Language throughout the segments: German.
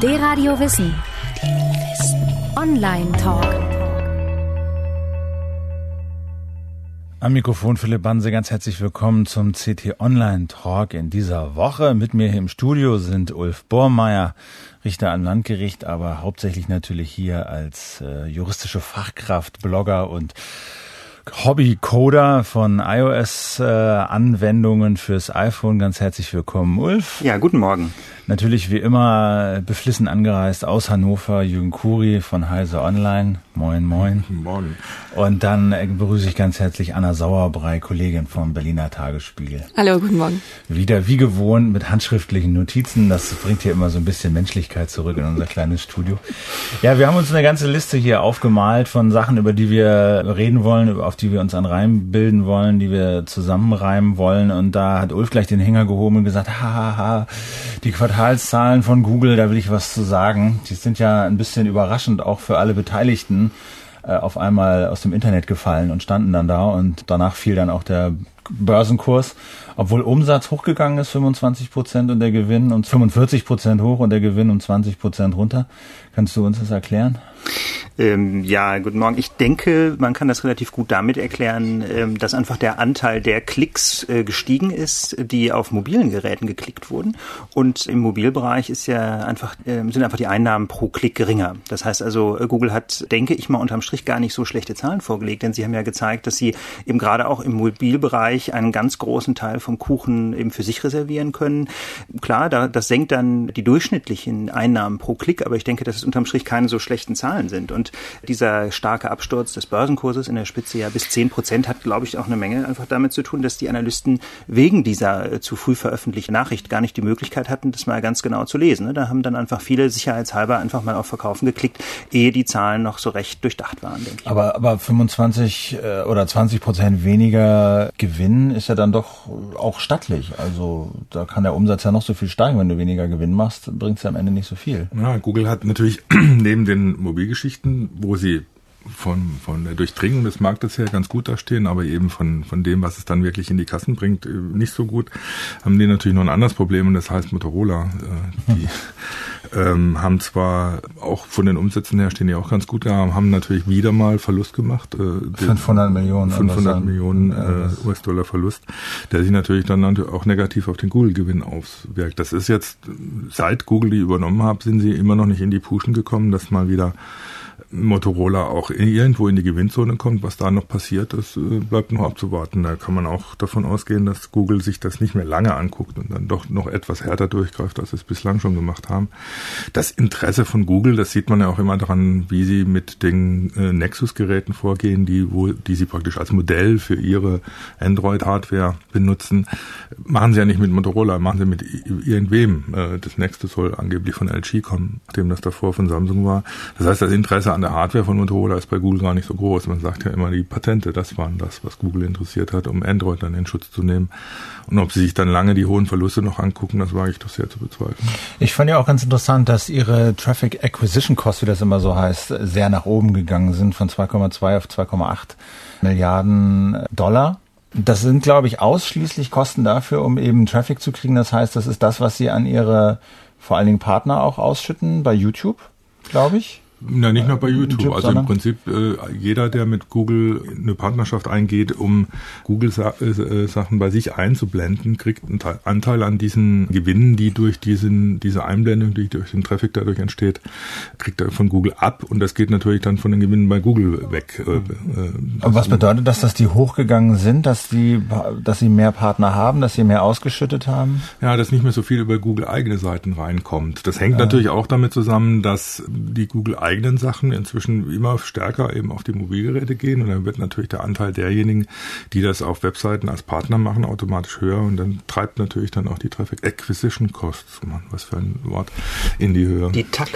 D-Radio Wissen. Online Talk. Am Mikrofon Philipp Banse, ganz herzlich willkommen zum CT Online Talk in dieser Woche. Mit mir hier im Studio sind Ulf Bormeier, Richter am Landgericht, aber hauptsächlich natürlich hier als juristische Fachkraft, Blogger und Hobbycoder von iOS-Anwendungen fürs iPhone. Ganz herzlich willkommen, Ulf. Ja, guten Morgen. Natürlich wie immer beflissen angereist aus Hannover, Jürgen Kuri von Heise Online. Moin, moin. Guten Morgen. Und dann begrüße ich ganz herzlich Anna Sauerbrei, Kollegin vom Berliner Tagesspiegel. Hallo, guten Morgen. Wieder wie gewohnt mit handschriftlichen Notizen. Das bringt hier immer so ein bisschen Menschlichkeit zurück in unser kleines Studio. Ja, wir haben uns eine ganze Liste hier aufgemalt von Sachen, über die wir reden wollen, auf die wir uns einen Reim bilden wollen, die wir zusammenreimen wollen. Und da hat Ulf gleich den Hänger gehoben und gesagt, die Quartalszahlen von Google, da will ich was zu sagen. Die sind ja ein bisschen überraschend, auch für alle Beteiligten, auf einmal aus dem Internet gefallen und standen dann da. Und danach fiel dann auch der Börsenkurs, obwohl Umsatz hochgegangen ist, 25% und der Gewinn um 45% hoch und der Gewinn um 20% runter. Kannst du uns das erklären? Ja, guten Morgen. Ich denke, man kann das relativ gut damit erklären, dass einfach der Anteil der Klicks gestiegen ist, die auf mobilen Geräten geklickt wurden. Und im Mobilbereich sind einfach die Einnahmen pro Klick geringer. Das heißt also, Google hat, denke ich mal, unterm Strich gar nicht so schlechte Zahlen vorgelegt, denn sie haben ja gezeigt, dass sie eben gerade auch im Mobilbereich einen ganz großen Teil vom Kuchen eben für sich reservieren können. Klar, das senkt dann die durchschnittlichen Einnahmen pro Klick, aber ich denke, dass es unterm Strich keine so schlechten Zahlen sind. Und dieser starke Absturz des Börsenkurses in der Spitze ja bis 10% hat, glaube ich, auch eine Menge einfach damit zu tun, dass die Analysten wegen dieser zu früh veröffentlichten Nachricht gar nicht die Möglichkeit hatten, das mal ganz genau zu lesen. Da haben dann einfach viele sicherheitshalber einfach mal auf Verkaufen geklickt, ehe die Zahlen noch so recht durchdacht waren, denke ich. Aber 25 oder 20% weniger Gewinn ist ja dann doch auch stattlich. Also da kann der Umsatz ja noch so viel steigen. Wenn du weniger Gewinn machst, bringt es ja am Ende nicht so viel. Ja, Google hat natürlich neben den Mobilgeschichten, wo sie von der Durchdringung des Marktes her ganz gut dastehen, aber eben von dem, was es dann wirklich in die Kassen bringt, nicht so gut, haben die natürlich noch ein anderes Problem, und das heißt Motorola. Die haben zwar auch von den Umsätzen her stehen die auch ganz gut da, haben natürlich wieder mal Verlust gemacht. 500 Millionen US-Dollar Verlust, der sich natürlich dann auch negativ auf den Google-Gewinn auswirkt. Das ist jetzt, seit Google die übernommen hat, sind sie immer noch nicht in die Puschen gekommen, dass mal wieder Motorola auch irgendwo in die Gewinnzone kommt. Was da noch passiert, das bleibt noch abzuwarten. Da kann man auch davon ausgehen, dass Google sich das nicht mehr lange anguckt und dann doch noch etwas härter durchgreift, als sie es bislang schon gemacht haben. Das Interesse von Google, das sieht man ja auch immer daran, wie sie mit den Nexus-Geräten vorgehen, die sie praktisch als Modell für ihre Android-Hardware benutzen. Machen sie ja nicht mit Motorola, machen sie mit irgendwem. Das nächste soll angeblich von LG kommen, nachdem das davor von Samsung war. Das heißt, das Interesse an der Hardware von Motorola ist bei Google gar nicht so groß. Man sagt ja immer, die Patente, das waren das, was Google interessiert hat, um Android dann in Schutz zu nehmen. Und ob sie sich dann lange die hohen Verluste noch angucken, das wage ich doch sehr zu bezweifeln. Ich fand ja auch ganz interessant, dass ihre Traffic Acquisition Costs, wie das immer so heißt, sehr nach oben gegangen sind, von 2,2 auf 2,8 Milliarden Dollar. Das sind, glaube ich, ausschließlich Kosten dafür, um eben Traffic zu kriegen. Das heißt, das ist das, was sie an ihre, vor allen Dingen Partner auch ausschütten, bei YouTube, glaube ich. Na, nicht nur bei YouTube. Also im Prinzip jeder, der mit Google eine Partnerschaft eingeht, um Google-Sachen bei sich einzublenden, kriegt einen Anteil an diesen Gewinnen, die durch diese Einblendung, die durch den Traffic dadurch entsteht, kriegt er von Google ab, und das geht natürlich dann von den Gewinnen bei Google weg. Aber was bedeutet das, dass die hochgegangen sind, dass sie mehr Partner haben, dass sie mehr ausgeschüttet haben? Ja, dass nicht mehr so viel über Google eigene Seiten reinkommt. Das hängt natürlich auch damit zusammen, dass die Google eigenen Sachen inzwischen immer stärker eben auf die Mobilgeräte gehen, und dann wird natürlich der Anteil derjenigen, die das auf Webseiten als Partner machen, automatisch höher, und dann treibt natürlich dann auch die Traffic Acquisition Costs, was für ein Wort, in die Höhe. Die TAC.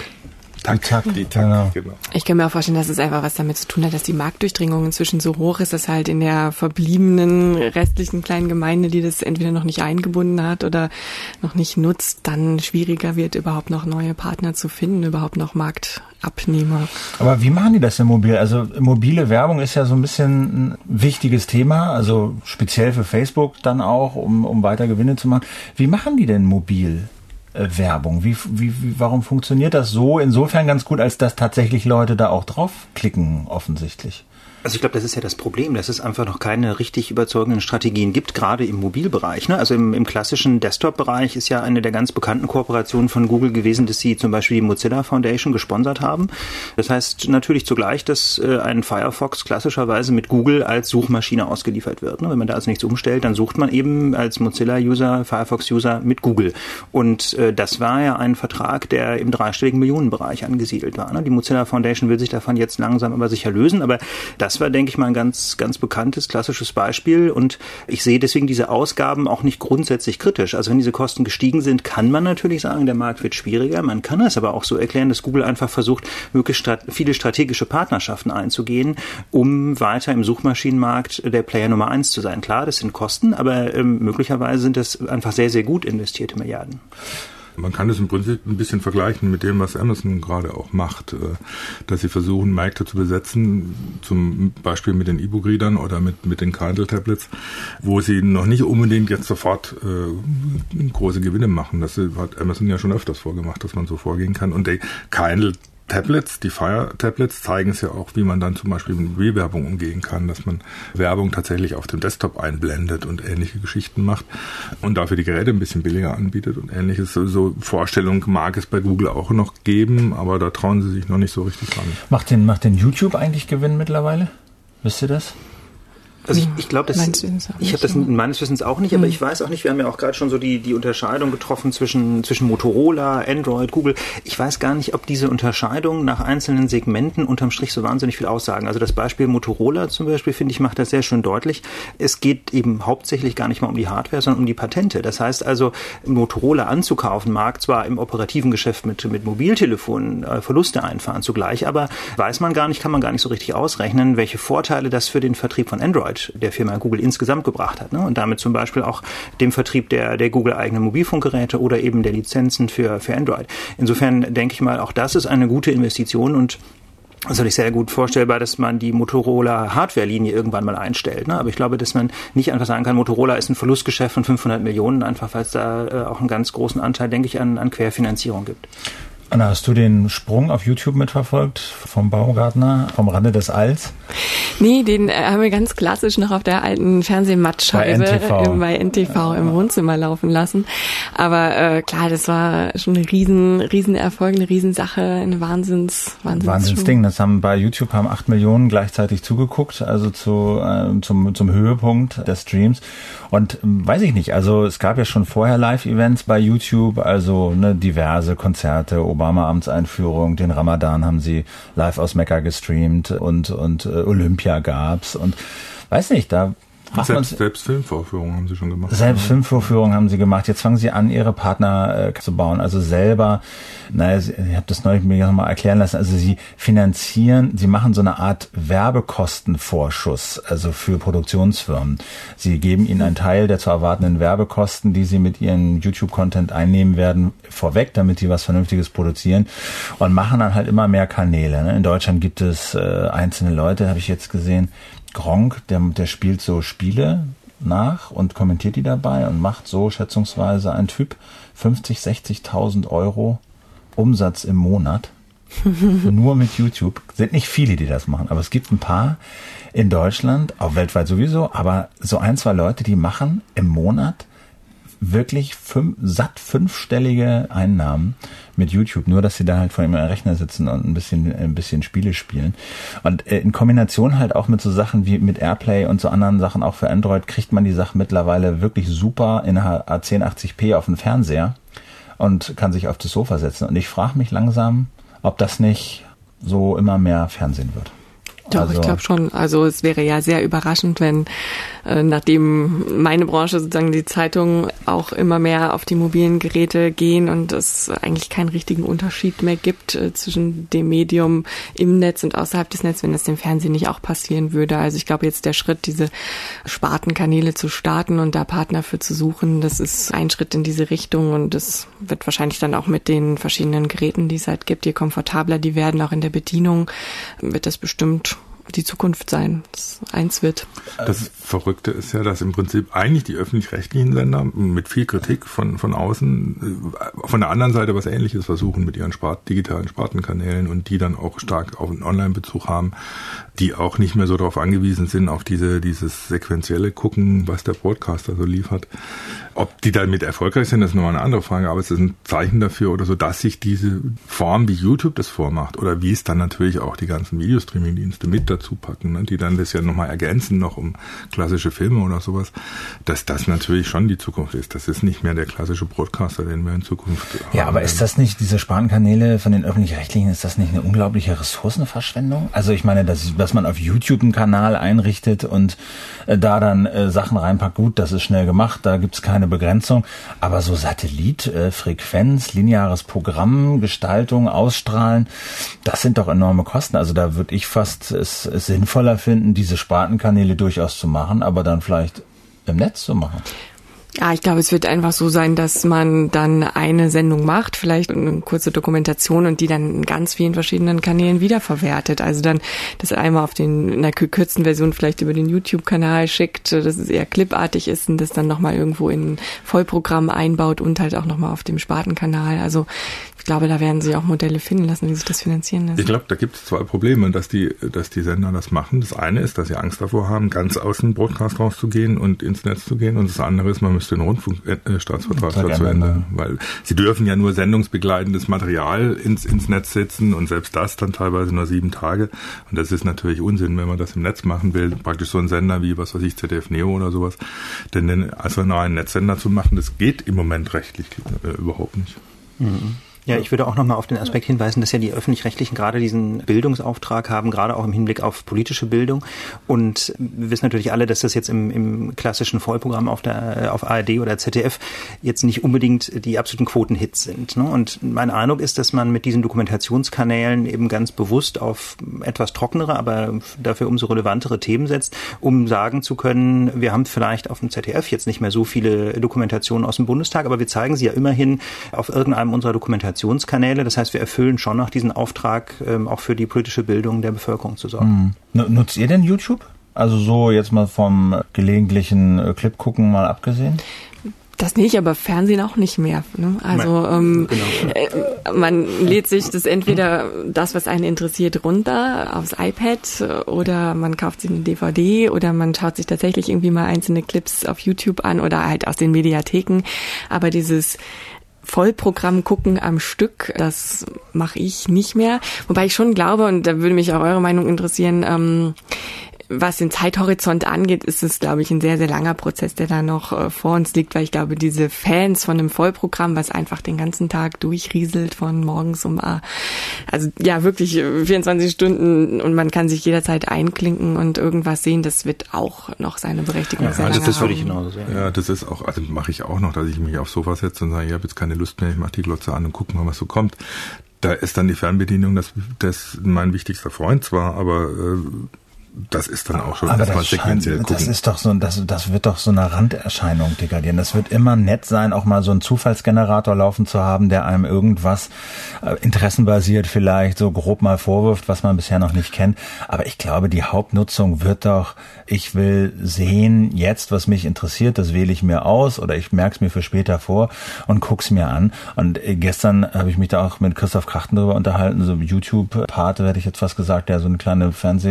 Die TAC, genau. Ich kann mir auch vorstellen, dass es einfach was damit zu tun hat, dass die Marktdurchdringung inzwischen so hoch ist, dass halt in der verbliebenen restlichen kleinen Gemeinde, die das entweder noch nicht eingebunden hat oder noch nicht nutzt, dann schwieriger wird, überhaupt noch neue Partner zu finden, überhaupt noch Marktabnehmer. Aber wie machen die das im Mobil? Also mobile Werbung ist ja so ein bisschen ein wichtiges Thema, also speziell für Facebook dann auch, um weiter Gewinne zu machen. Wie machen die denn mobil? Werbung? Warum funktioniert das so insofern ganz gut, als dass tatsächlich Leute da auch draufklicken, offensichtlich? Also ich glaube, das ist ja das Problem, dass es einfach noch keine richtig überzeugenden Strategien gibt, gerade im Mobilbereich. Ne? Also im klassischen Desktop-Bereich ist ja eine der ganz bekannten Kooperationen von Google gewesen, dass sie zum Beispiel die Mozilla Foundation gesponsert haben. Das heißt natürlich zugleich, dass ein Firefox klassischerweise mit Google als Suchmaschine ausgeliefert wird. Ne? Wenn man da also nichts umstellt, dann sucht man eben als Mozilla-User, Firefox-User mit Google. Und das war ja ein Vertrag, der im dreistelligen Millionenbereich angesiedelt war. Ne? Die Mozilla Foundation will sich davon jetzt langsam aber sicher lösen, aber das war, denke ich mal, ein ganz, ganz bekanntes, klassisches Beispiel und ich sehe deswegen diese Ausgaben auch nicht grundsätzlich kritisch. Also wenn diese Kosten gestiegen sind, kann man natürlich sagen, der Markt wird schwieriger. Man kann es aber auch so erklären, dass Google einfach versucht, möglichst viele strategische Partnerschaften einzugehen, um weiter im Suchmaschinenmarkt der Player Nummer 1 zu sein. Klar, das sind Kosten, aber möglicherweise sind das einfach sehr, sehr gut investierte Milliarden. Man kann es im Prinzip ein bisschen vergleichen mit dem, was Amazon gerade auch macht, dass sie versuchen, Märkte zu besetzen, zum Beispiel mit den E-Book-Readern oder mit den Kindle-Tablets, wo sie noch nicht unbedingt jetzt sofort große Gewinne machen. Das hat Amazon ja schon öfters vorgemacht, dass man so vorgehen kann. Und die Kindle-Tablets, die Fire-Tablets zeigen es ja auch, wie man dann zum Beispiel mit Mobilwerbung umgehen kann, dass man Werbung tatsächlich auf dem Desktop einblendet und ähnliche Geschichten macht und dafür die Geräte ein bisschen billiger anbietet und ähnliches. So Vorstellung mag es bei Google auch noch geben, aber da trauen sie sich noch nicht so richtig ran. Macht den YouTube eigentlich Gewinn mittlerweile? Wisst ihr das? Also ich glaube, ich habe das meines Wissens auch nicht, aber ich weiß auch nicht, wir haben ja auch gerade schon so die Unterscheidung getroffen zwischen Motorola, Android, Google. Ich weiß gar nicht, ob diese Unterscheidungen nach einzelnen Segmenten unterm Strich so wahnsinnig viel aussagen. Also das Beispiel Motorola zum Beispiel, finde ich, macht das sehr schön deutlich. Es geht eben hauptsächlich gar nicht mal um die Hardware, sondern um die Patente. Das heißt also, Motorola anzukaufen mag zwar im operativen Geschäft mit Mobiltelefonen Verluste einfahren zugleich, aber weiß man gar nicht, kann man gar nicht so richtig ausrechnen, welche Vorteile das für den Vertrieb von Android der Firma Google insgesamt gebracht hat. Ne? Und damit zum Beispiel auch dem Vertrieb der Google-eigenen Mobilfunkgeräte oder eben der Lizenzen für Android. Insofern denke ich mal, auch das ist eine gute Investition und natürlich sehr gut vorstellbar, dass man die Motorola-Hardware-Linie irgendwann mal einstellt. Ne? Aber ich glaube, dass man nicht einfach sagen kann, Motorola ist ein Verlustgeschäft von 500 Millionen, einfach weil es da auch einen ganz großen Anteil, denke ich, an Querfinanzierung gibt. Anna, hast du den Sprung auf YouTube mitverfolgt vom Baumgartner, vom Rande des Alls? Nee, den haben wir ganz klassisch noch auf der alten Fernsehmattscheibe bei NTV im Wohnzimmer laufen lassen. Aber klar, das war schon eine Riesenerfolg, eine Riesensache, eine Wahnsinnsding. Das haben bei YouTube 8 Millionen gleichzeitig zugeguckt, also zum Höhepunkt des Streams. Und weiß ich nicht, also es gab ja schon vorher Live-Events bei YouTube, also diverse Konzerte, Obama-Amtseinführung, den Ramadan haben sie live aus Mekka gestreamt und Olympia gab's und weiß nicht, da Selbst Filmvorführungen haben sie schon gemacht. Selbst Filmvorführungen haben sie gemacht. Jetzt fangen sie an, ihre Partner zu bauen. Also selber, ich habe das neulich mir nochmal erklären lassen, also sie machen so eine Art Werbekostenvorschuss, also für Produktionsfirmen. Sie geben ihnen einen Teil der zu erwartenden Werbekosten, die sie mit ihren YouTube-Content einnehmen werden, vorweg, damit sie was Vernünftiges produzieren und machen dann halt immer mehr Kanäle. Ne? In Deutschland gibt es einzelne Leute, habe ich jetzt gesehen, Gronkh, der spielt so Spiele nach und kommentiert die dabei und macht so schätzungsweise ein Typ 50.000, 60.000 Euro Umsatz im Monat. Nur mit YouTube. Sind nicht viele, die das machen, aber es gibt ein paar in Deutschland, auch weltweit sowieso, aber so 1, 2 Leute, die machen im Monat wirklich satt 5-stellige Einnahmen mit YouTube, nur dass sie da halt vor ihrem Rechner sitzen und ein bisschen Spiele spielen. Und in Kombination halt auch mit so Sachen wie mit Airplay und so anderen Sachen auch für Android kriegt man die Sachen mittlerweile wirklich super in 1080p auf den Fernseher und kann sich auf das Sofa setzen. Und ich frage mich langsam, ob das nicht so immer mehr Fernsehen wird. Doch, ich glaube schon. Also es wäre ja sehr überraschend, wenn nachdem meine Branche sozusagen die Zeitungen auch immer mehr auf die mobilen Geräte gehen und es eigentlich keinen richtigen Unterschied mehr gibt zwischen dem Medium im Netz und außerhalb des Netzes, wenn das dem Fernsehen nicht auch passieren würde. Also ich glaube jetzt der Schritt, diese Spartenkanäle zu starten und da Partner für zu suchen, das ist ein Schritt in diese Richtung und das wird wahrscheinlich dann auch mit den verschiedenen Geräten, die es halt gibt, je komfortabler die werden, auch in der Bedienung, wird das bestimmt die Zukunft sein, das eins wird. Das Verrückte ist ja, dass im Prinzip eigentlich die öffentlich-rechtlichen Sender mit viel Kritik von außen von der anderen Seite was Ähnliches versuchen mit ihren digitalen Spartenkanälen und die dann auch stark auf einen Online-Bezug haben, die auch nicht mehr so darauf angewiesen sind, auf dieses sequentielle Gucken, was der Broadcaster so liefert. Ob die damit erfolgreich sind, ist nochmal eine andere Frage, aber es ist ein Zeichen dafür oder so, dass sich diese Form, wie YouTube das vormacht oder wie es dann natürlich auch die ganzen Videostreaming-Dienste mit dazu packen, ne, die dann das ja nochmal ergänzen, noch um klassische Filme oder sowas, dass das natürlich schon die Zukunft ist. Das ist nicht mehr der klassische Broadcaster, den wir in Zukunft haben. Ja, aber ist das nicht, diese Spartenkanäle von den Öffentlich-Rechtlichen, ist das nicht eine unglaubliche Ressourcenverschwendung? Also ich meine, dass man auf YouTube einen Kanal einrichtet und da dann Sachen reinpackt, gut, das ist schnell gemacht, da gibt's keine Begrenzung, aber so Satellit, Frequenz, lineares Programm, Gestaltung, Ausstrahlen, das sind doch enorme Kosten. Also da würde ich fast es sinnvoller finden, diese Spartenkanäle durchaus zu machen, aber dann vielleicht im Netz zu machen. Ja, ich glaube, es wird einfach so sein, dass man dann eine Sendung macht, vielleicht eine kurze Dokumentation und die dann in ganz vielen verschiedenen Kanälen wiederverwertet. Also dann das einmal in einer gekürzten Version vielleicht über den YouTube-Kanal schickt, dass es eher clipartig ist und das dann nochmal irgendwo in ein Vollprogramm einbaut und halt auch nochmal auf dem Spartenkanal. Also ich glaube, da werden sie auch Modelle finden lassen, wie sich das finanzieren lässt. Ich glaube, da gibt es zwei Probleme, dass die Sender das machen. Das eine ist, dass sie Angst davor haben, ganz aus dem Broadcast rauszugehen und ins Netz zu gehen. Und das andere ist, man müsste den Rundfunkstaatsvertrag dazu ändern. Weil sie dürfen ja nur sendungsbegleitendes Material ins Netz setzen und selbst das dann teilweise nur 7 Tage. Und das ist natürlich Unsinn, wenn man das im Netz machen will. Praktisch so ein Sender wie, was weiß ich, ZDF Neo oder sowas. Denn also einen Netzsender zu machen, das geht im Moment rechtlich überhaupt nicht. Mhm. Ja, ich würde auch nochmal auf den Aspekt hinweisen, dass ja die Öffentlich-Rechtlichen gerade diesen Bildungsauftrag haben, gerade auch im Hinblick auf politische Bildung. Und wir wissen natürlich alle, dass das jetzt im klassischen Vollprogramm auf ARD oder ZDF jetzt nicht unbedingt die absoluten Quotenhits sind. Ne? Und mein Eindruck ist, dass man mit diesen Dokumentationskanälen eben ganz bewusst auf etwas trockenere, aber dafür umso relevantere Themen setzt, um sagen zu können, wir haben vielleicht auf dem ZDF jetzt nicht mehr so viele Dokumentationen aus dem Bundestag, aber wir zeigen sie ja immerhin auf irgendeinem unserer Dokumentationskanäle. Das heißt, wir erfüllen schon noch diesen Auftrag, auch für die politische Bildung der Bevölkerung zu sorgen. Nutzt ihr denn YouTube? Also so jetzt mal vom gelegentlichen Clip gucken mal abgesehen? Das nicht, aber Fernsehen auch nicht mehr. Ne? Also man lädt sich das entweder das, was einen interessiert, runter aufs iPad oder man kauft sich eine DVD oder man schaut sich tatsächlich irgendwie mal einzelne Clips auf YouTube an oder halt aus den Mediatheken. Aber dieses Vollprogramm gucken am Stück, das mache ich nicht mehr. Wobei ich schon glaube, und da würde mich auch eure Meinung interessieren, was den Zeithorizont angeht, ist es, glaube ich, ein sehr, sehr langer Prozess, der da noch vor uns liegt, weil ich glaube, diese Fans von einem Vollprogramm, was einfach den ganzen Tag durchrieselt von morgens also ja, wirklich 24 Stunden und man kann sich jederzeit einklinken und irgendwas sehen, das wird auch noch seine Berechtigung sehr lange haben. Das würde ich genauso sehen. Ja, das ist auch, also mache ich auch noch, dass ich mich aufs Sofa setze und sage, ich habe jetzt keine Lust mehr, ich mache die Glotze an und gucke mal, was so kommt. Da ist dann die Fernbedienung das mein wichtigster Freund zwar, aber das ist dann auch schon erstmal sequenziell gucken. Das ist doch so, das wird doch so eine Randerscheinung degradieren. Das wird immer nett sein, auch mal so einen Zufallsgenerator laufen zu haben, der einem irgendwas interessenbasiert vielleicht so grob mal vorwirft, was man bisher noch nicht kennt. Aber ich glaube, die Hauptnutzung wird doch, ich will sehen jetzt, was mich interessiert, das wähle ich mir aus oder ich merke es mir für später vor und guck's mir an. Und gestern habe ich mich da auch mit Christoph Krachten drüber unterhalten, so YouTube-Pate, hätte ich jetzt fast gesagt, der so eine kleine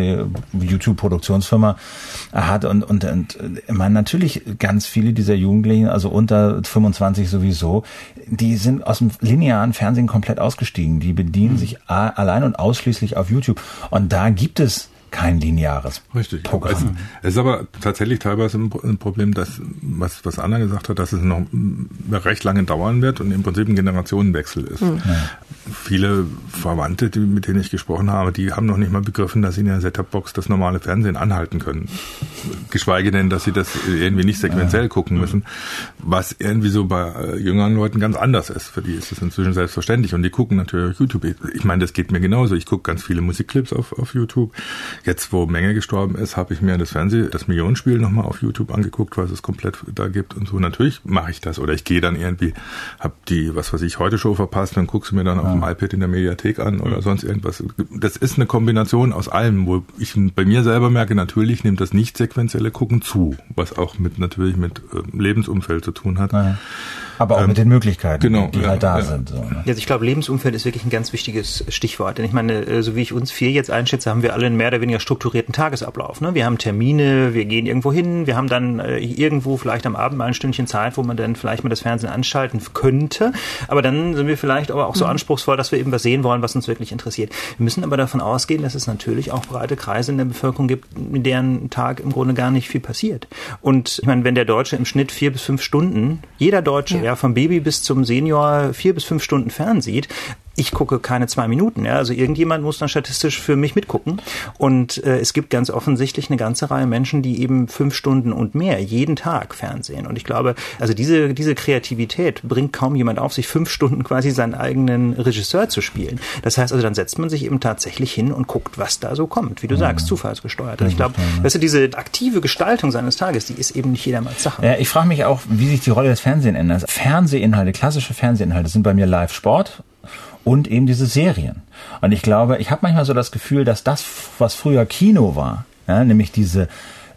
YouTube-Produktionsfirma hat und ich meine, natürlich ganz viele dieser Jugendlichen, also unter 25 sowieso, die sind aus dem linearen Fernsehen komplett ausgestiegen. Die bedienen sich allein und ausschließlich auf YouTube. Und da gibt es kein lineares Programm. Also, es ist aber tatsächlich teilweise ein Problem, dass, was Anna gesagt hat, dass es noch recht lange dauern wird und im Prinzip ein Generationenwechsel ist. Mhm. Ja. Viele Verwandte, mit denen ich gesprochen habe, die haben noch nicht mal begriffen, dass sie in der Set-Top-Box das normale Fernsehen anhalten können. Geschweige denn, dass sie das irgendwie nicht sequenziell gucken müssen, was irgendwie so bei jüngeren Leuten ganz anders ist. Für die ist es inzwischen selbstverständlich und die gucken natürlich auf YouTube. Ich meine, das geht mir genauso. Ich gucke ganz viele Musikclips auf YouTube. Jetzt, wo Menge gestorben ist, habe ich mir das Millionenspiel nochmal auf YouTube angeguckt, was es komplett da gibt und so. Natürlich mache ich das. Oder ich gehe dann irgendwie, habe die, Heute-Show verpasst, dann guckst du mir dann auf dem iPad in der Mediathek an oder sonst irgendwas. Das ist eine Kombination aus allem, wo ich bei mir selber merke, natürlich nimmt das nicht sequenzielle Gucken zu, was auch mit Lebensumfeld zu tun hat. Ja. Aber auch mit den Möglichkeiten, die halt da sind. So, ne? Also ich glaube, Lebensumfeld ist wirklich ein ganz wichtiges Stichwort. Denn ich meine, so wie ich uns 4 jetzt einschätze, haben wir alle einen mehr oder weniger strukturierten Tagesablauf. Ne? Wir haben Termine, wir gehen irgendwo hin, wir haben dann irgendwo vielleicht am Abend mal ein Stündchen Zeit, wo man dann vielleicht mal das Fernsehen anschalten könnte. Aber dann sind wir vielleicht aber auch so anspruchsvoll, dass wir eben was sehen wollen, was uns wirklich interessiert. Wir müssen aber davon ausgehen, dass es natürlich auch breite Kreise in der Bevölkerung gibt, in deren Tag im Grunde gar nicht viel passiert. Und ich meine, wenn der Deutsche im Schnitt 4 bis 5 Stunden, jeder Deutsche, vom Baby bis zum Senior 4 bis 5 Stunden fernsieht, ich gucke keine 2 Minuten. Ja? Also irgendjemand muss dann statistisch für mich mitgucken. Und es gibt ganz offensichtlich eine ganze Reihe Menschen, die eben 5 Stunden und mehr jeden Tag Fernsehen. Und ich glaube, also diese Kreativität bringt kaum jemand auf, sich 5 Stunden quasi seinen eigenen Regisseur zu spielen. Das heißt also, dann setzt man sich eben tatsächlich hin und guckt, was da so kommt. Wie du sagst, zufallsgesteuert. Und ich glaube, diese aktive Gestaltung seines Tages, die ist eben nicht jedermanns Sache. Ja, ich frage mich auch, wie sich die Rolle des Fernsehens ändert. Fernsehinhalte, klassische Fernsehinhalte sind bei mir Live-Sport und eben diese Serien. Und ich glaube, ich habe manchmal so das Gefühl, dass das, was früher Kino war, nämlich diese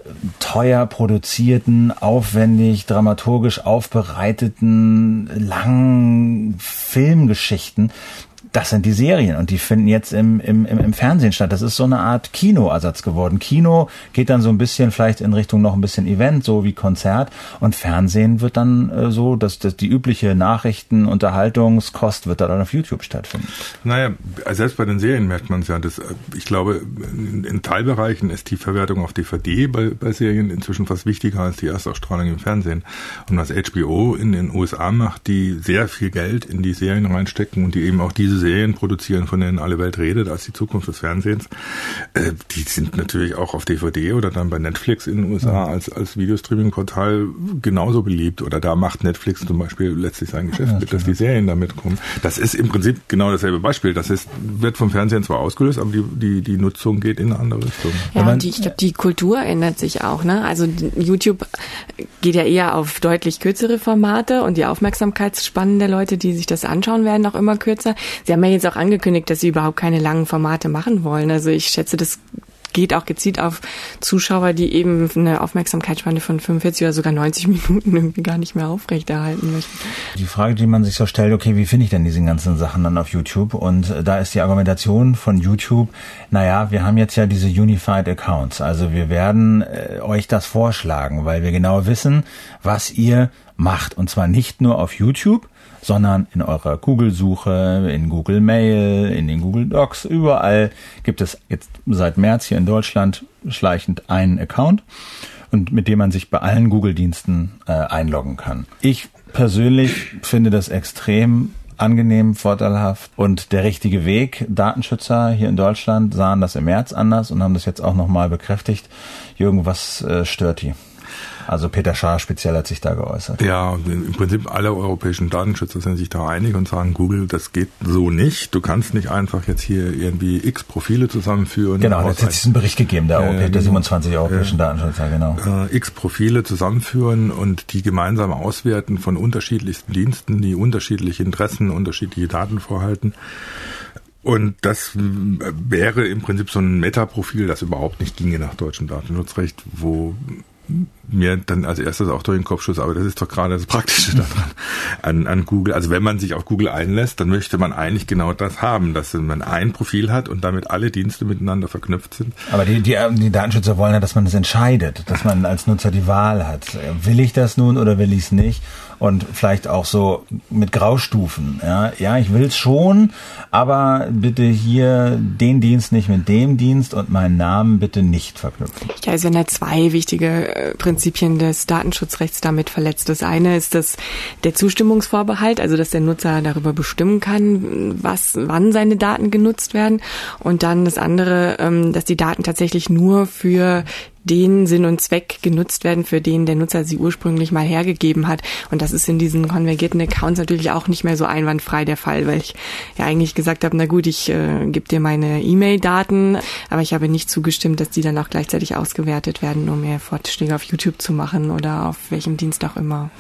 teuer produzierten, aufwendig, dramaturgisch aufbereiteten, langen Filmgeschichten, das sind die Serien und die finden jetzt im Fernsehen statt. Das ist so eine Art Kinoersatz geworden. Kino geht dann so ein bisschen vielleicht in Richtung noch ein bisschen Event, so wie Konzert, und Fernsehen wird dann so, dass die übliche Unterhaltungskost wird dann auf YouTube stattfinden. Naja, selbst bei den Serien merkt man es ja. Ich glaube, in Teilbereichen ist die Verwertung auf DVD bei Serien inzwischen fast wichtiger als die Erstausstrahlung im Fernsehen. Und was HBO in den USA macht, die sehr viel Geld in die Serien reinstecken und die eben auch diese Serien produzieren, von denen alle Welt redet, als die Zukunft des Fernsehens. Die sind natürlich auch auf DVD oder dann bei Netflix in den USA als Videostreaming-Portal genauso beliebt. Oder da macht Netflix zum Beispiel letztlich sein Geschäft mit, dass die Serien damit kommen. Das ist im Prinzip genau dasselbe Beispiel. Wird vom Fernsehen zwar ausgelöst, aber die Nutzung geht in eine andere Richtung. Ja, und ich glaube, die Kultur ändert sich auch. Ne? Also YouTube geht ja eher auf deutlich kürzere Formate und die Aufmerksamkeitsspannen der Leute, die sich das anschauen, werden auch immer kürzer. Sie haben ja jetzt auch angekündigt, dass sie überhaupt keine langen Formate machen wollen. Also ich schätze, das geht auch gezielt auf Zuschauer, die eben eine Aufmerksamkeitsspanne von 45 oder sogar 90 Minuten irgendwie gar nicht mehr aufrechterhalten möchten. Die Frage, die man sich so stellt, okay, wie finde ich denn diese ganzen Sachen dann auf YouTube? Und da ist die Argumentation von YouTube, wir haben jetzt ja diese Unified Accounts. Also wir werden euch das vorschlagen, weil wir genau wissen, was ihr macht. Und zwar nicht nur auf YouTube, sondern in eurer Google-Suche, in Google Mail, in den Google Docs, überall gibt es jetzt seit März hier in Deutschland schleichend einen Account, und mit dem man sich bei allen Google-Diensten einloggen kann. Ich persönlich finde das extrem angenehm, vorteilhaft und der richtige Weg. Datenschützer hier in Deutschland sahen das im März anders und haben das jetzt auch nochmal bekräftigt. Jürgen, was stört die? Also Peter Schaar speziell hat sich da geäußert. Ja, im Prinzip alle europäischen Datenschützer sind sich da einig und sagen, Google, das geht so nicht. Du kannst nicht einfach jetzt hier irgendwie x Profile zusammenführen. Genau, das hat diesen Bericht gegeben, der 27 europäischen Datenschützer, genau. X Profile zusammenführen und die gemeinsam auswerten von unterschiedlichsten Diensten, die unterschiedliche Interessen, unterschiedliche Daten vorhalten. Und das wäre im Prinzip so ein Meta-Profil, das überhaupt nicht ginge nach deutschem Datenschutzrecht, wo mir dann als erstes auch durch den Kopf schoss, aber das ist doch gerade das Praktische daran an Google. Also wenn man sich auf Google einlässt, dann möchte man eigentlich genau das haben, dass man ein Profil hat und damit alle Dienste miteinander verknüpft sind. Aber die Datenschützer wollen ja, dass man das entscheidet, dass man als Nutzer die Wahl hat. Will ich das nun oder will ich es nicht? Und vielleicht auch so mit Graustufen. Ja, ich will es schon, aber bitte hier den Dienst nicht mit dem Dienst und meinen Namen bitte nicht verknüpfen. Ja, es werden ja 2 wichtige Prinzipien des Datenschutzrechts damit verletzt. Das eine ist der Zustimmungsvorbehalt, also dass der Nutzer darüber bestimmen kann, wann seine Daten genutzt werden. Und dann das andere, dass die Daten tatsächlich nur für den Sinn und Zweck genutzt werden, für den der Nutzer sie ursprünglich mal hergegeben hat. Und das ist in diesen konvergierten Accounts natürlich auch nicht mehr so einwandfrei der Fall, weil ich ja eigentlich gesagt habe, na gut, ich gebe dir meine E-Mail-Daten, aber ich habe nicht zugestimmt, dass die dann auch gleichzeitig ausgewertet werden, um mir Vorschläge auf YouTube zu machen oder auf welchem Dienst auch immer.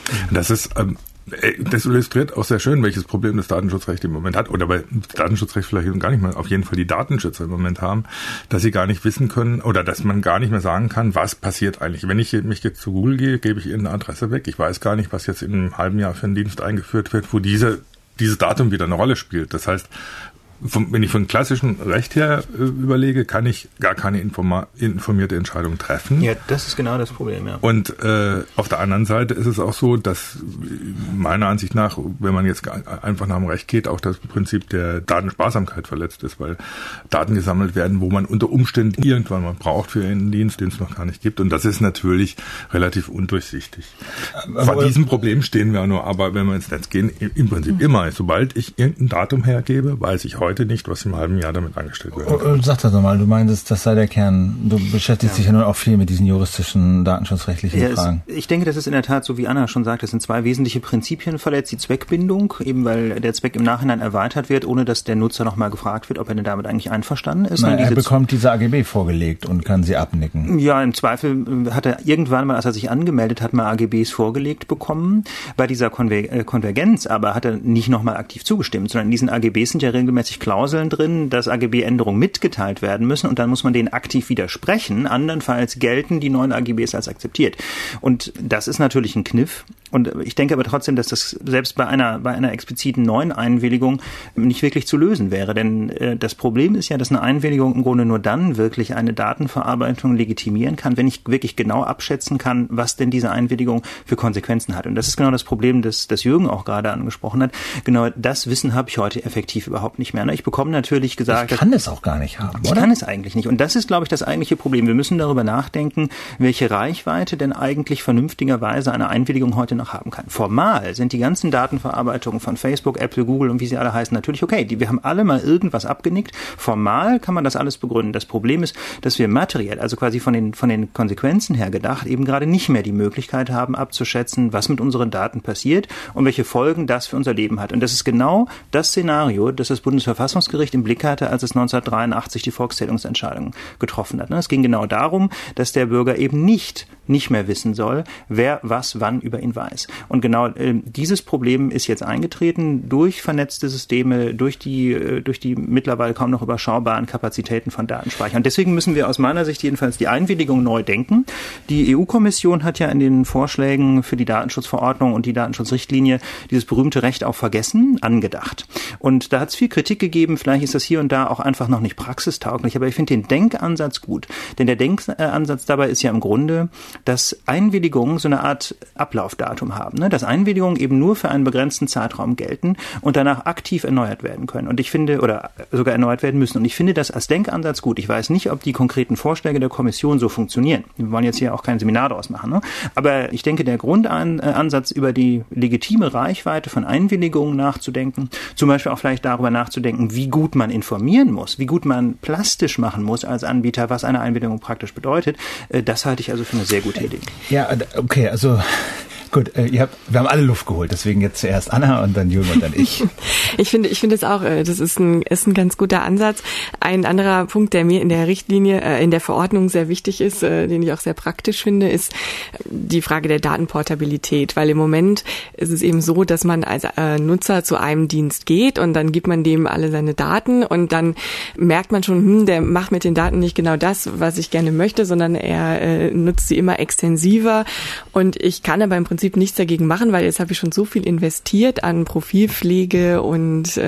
Das illustriert auch sehr schön, welches Problem das Datenschutzrecht im Moment hat, oder bei Datenschutzrecht vielleicht gar nicht mal, auf jeden Fall die Datenschützer im Moment haben, dass sie gar nicht wissen können oder dass man gar nicht mehr sagen kann, was passiert eigentlich. Wenn ich mich jetzt zu Google gehe, gebe ich ihnen eine Adresse weg. Ich weiß gar nicht, was jetzt in einem halben Jahr für einen Dienst eingeführt wird, wo dieses Datum wieder eine Rolle spielt. Das heißt, wenn ich von klassischem Recht her überlege, kann ich gar keine informierte Entscheidung treffen. Ja, das ist genau das Problem, ja. Und auf der anderen Seite ist es auch so, dass meiner Ansicht nach, wenn man jetzt einfach nach dem Recht geht, auch das Prinzip der Datensparsamkeit verletzt ist, weil Daten gesammelt werden, wo man unter Umständen irgendwann mal braucht für einen Dienst, den es noch gar nicht gibt. Und das ist natürlich relativ undurchsichtig. Vor diesem Problem stehen wir nur, aber wenn wir ins Netz gehen, im Prinzip immer. Sobald ich irgendein Datum hergebe, weiß ich heute nicht, was im halben Jahr damit angestellt wird. Sag das nochmal, du meintest, das sei der Kern. Du beschäftigst dich ja nun auch viel mit diesen juristischen, datenschutzrechtlichen Fragen. Ich denke, das ist in der Tat, so wie Anna schon sagt, es sind zwei wesentliche Prinzipien verletzt. Die Zweckbindung, eben weil der Zweck im Nachhinein erweitert wird, ohne dass der Nutzer nochmal gefragt wird, ob er denn damit eigentlich einverstanden ist. Nein, er bekommt diese AGB vorgelegt und kann sie abnicken. Ja, im Zweifel hat er irgendwann mal, als er sich angemeldet hat, mal AGBs vorgelegt bekommen. Bei dieser Konvergenz aber hat er nicht nochmal aktiv zugestimmt, sondern in diesen AGBs sind ja regelmäßig Klauseln drin, dass AGB-Änderungen mitgeteilt werden müssen und dann muss man denen aktiv widersprechen. Andernfalls gelten die neuen AGBs als akzeptiert. Und das ist natürlich ein Kniff. Und ich denke aber trotzdem, dass das selbst bei einer expliziten neuen Einwilligung nicht wirklich zu lösen wäre. Denn das Problem ist ja, dass eine Einwilligung im Grunde nur dann wirklich eine Datenverarbeitung legitimieren kann, wenn ich wirklich genau abschätzen kann, was denn diese Einwilligung für Konsequenzen hat. Und das ist genau das Problem, das Jürgen auch gerade angesprochen hat. Genau das Wissen habe ich heute effektiv überhaupt nicht mehr. Ich bekomme natürlich gesagt... Ich kann es auch gar nicht haben, oder? Ich kann es eigentlich nicht. Und das ist, glaube ich, das eigentliche Problem. Wir müssen darüber nachdenken, welche Reichweite denn eigentlich vernünftigerweise eine Einwilligung heute noch haben kann. Formal sind die ganzen Datenverarbeitungen von Facebook, Apple, Google und wie sie alle heißen natürlich okay. Wir haben alle mal irgendwas abgenickt. Formal kann man das alles begründen. Das Problem ist, dass wir materiell, also quasi von den Konsequenzen her gedacht, eben gerade nicht mehr die Möglichkeit haben, abzuschätzen, was mit unseren Daten passiert und welche Folgen das für unser Leben hat. Und das ist genau das Szenario, das das Bundesverfassungsgericht im Blick hatte, als es 1983 die Volkszählungsentscheidung getroffen hat. Es ging genau darum, dass der Bürger eben nicht mehr wissen soll, wer was wann über ihn weiß. Und genau dieses Problem ist jetzt eingetreten durch vernetzte Systeme, durch die mittlerweile kaum noch überschaubaren Kapazitäten von Datenspeichern. Und deswegen müssen wir aus meiner Sicht jedenfalls die Einwilligung neu denken. Die EU-Kommission hat ja in den Vorschlägen für die Datenschutzverordnung und die Datenschutzrichtlinie dieses berühmte Recht auf Vergessen angedacht. Und da hat es viel Kritik gegeben, vielleicht ist das hier und da auch einfach noch nicht praxistauglich, aber ich finde den Denkansatz gut. Denn der Denkansatz dabei ist ja im Grunde, dass Einwilligungen so eine Art Ablaufdatum haben, dass Einwilligungen eben nur für einen begrenzten Zeitraum gelten und danach aktiv erneuert werden können. Und ich finde, oder sogar erneuert werden müssen. Und ich finde das als Denkansatz gut. Ich weiß nicht, ob die konkreten Vorschläge der Kommission so funktionieren. Wir wollen jetzt hier auch kein Seminar daraus machen. Aber ich denke, der Grundansatz über die legitime Reichweite von Einwilligungen nachzudenken, zum Beispiel auch vielleicht darüber nachzudenken, wie gut man informieren muss, wie gut man plastisch machen muss als Anbieter, was eine Einwilligung praktisch bedeutet, das halte ich also für eine sehr gute Idee. Ja, okay, also gut, wir haben alle Luft geholt, deswegen jetzt zuerst Anna und dann Jürgen und dann ich. Ich finde es auch, das ist ein ganz guter Ansatz. Ein anderer Punkt, der mir in der Richtlinie, in der Verordnung sehr wichtig ist, den ich auch sehr praktisch finde, ist die Frage der Datenportabilität, weil im Moment ist es eben so, dass man als Nutzer zu einem Dienst geht und dann gibt man dem alle seine Daten und dann merkt man schon, der macht mit den Daten nicht genau das, was ich gerne möchte, sondern er nutzt sie immer extensiver und ich kann aber im Prinzip nichts dagegen machen, weil jetzt habe ich schon so viel investiert an Profilpflege und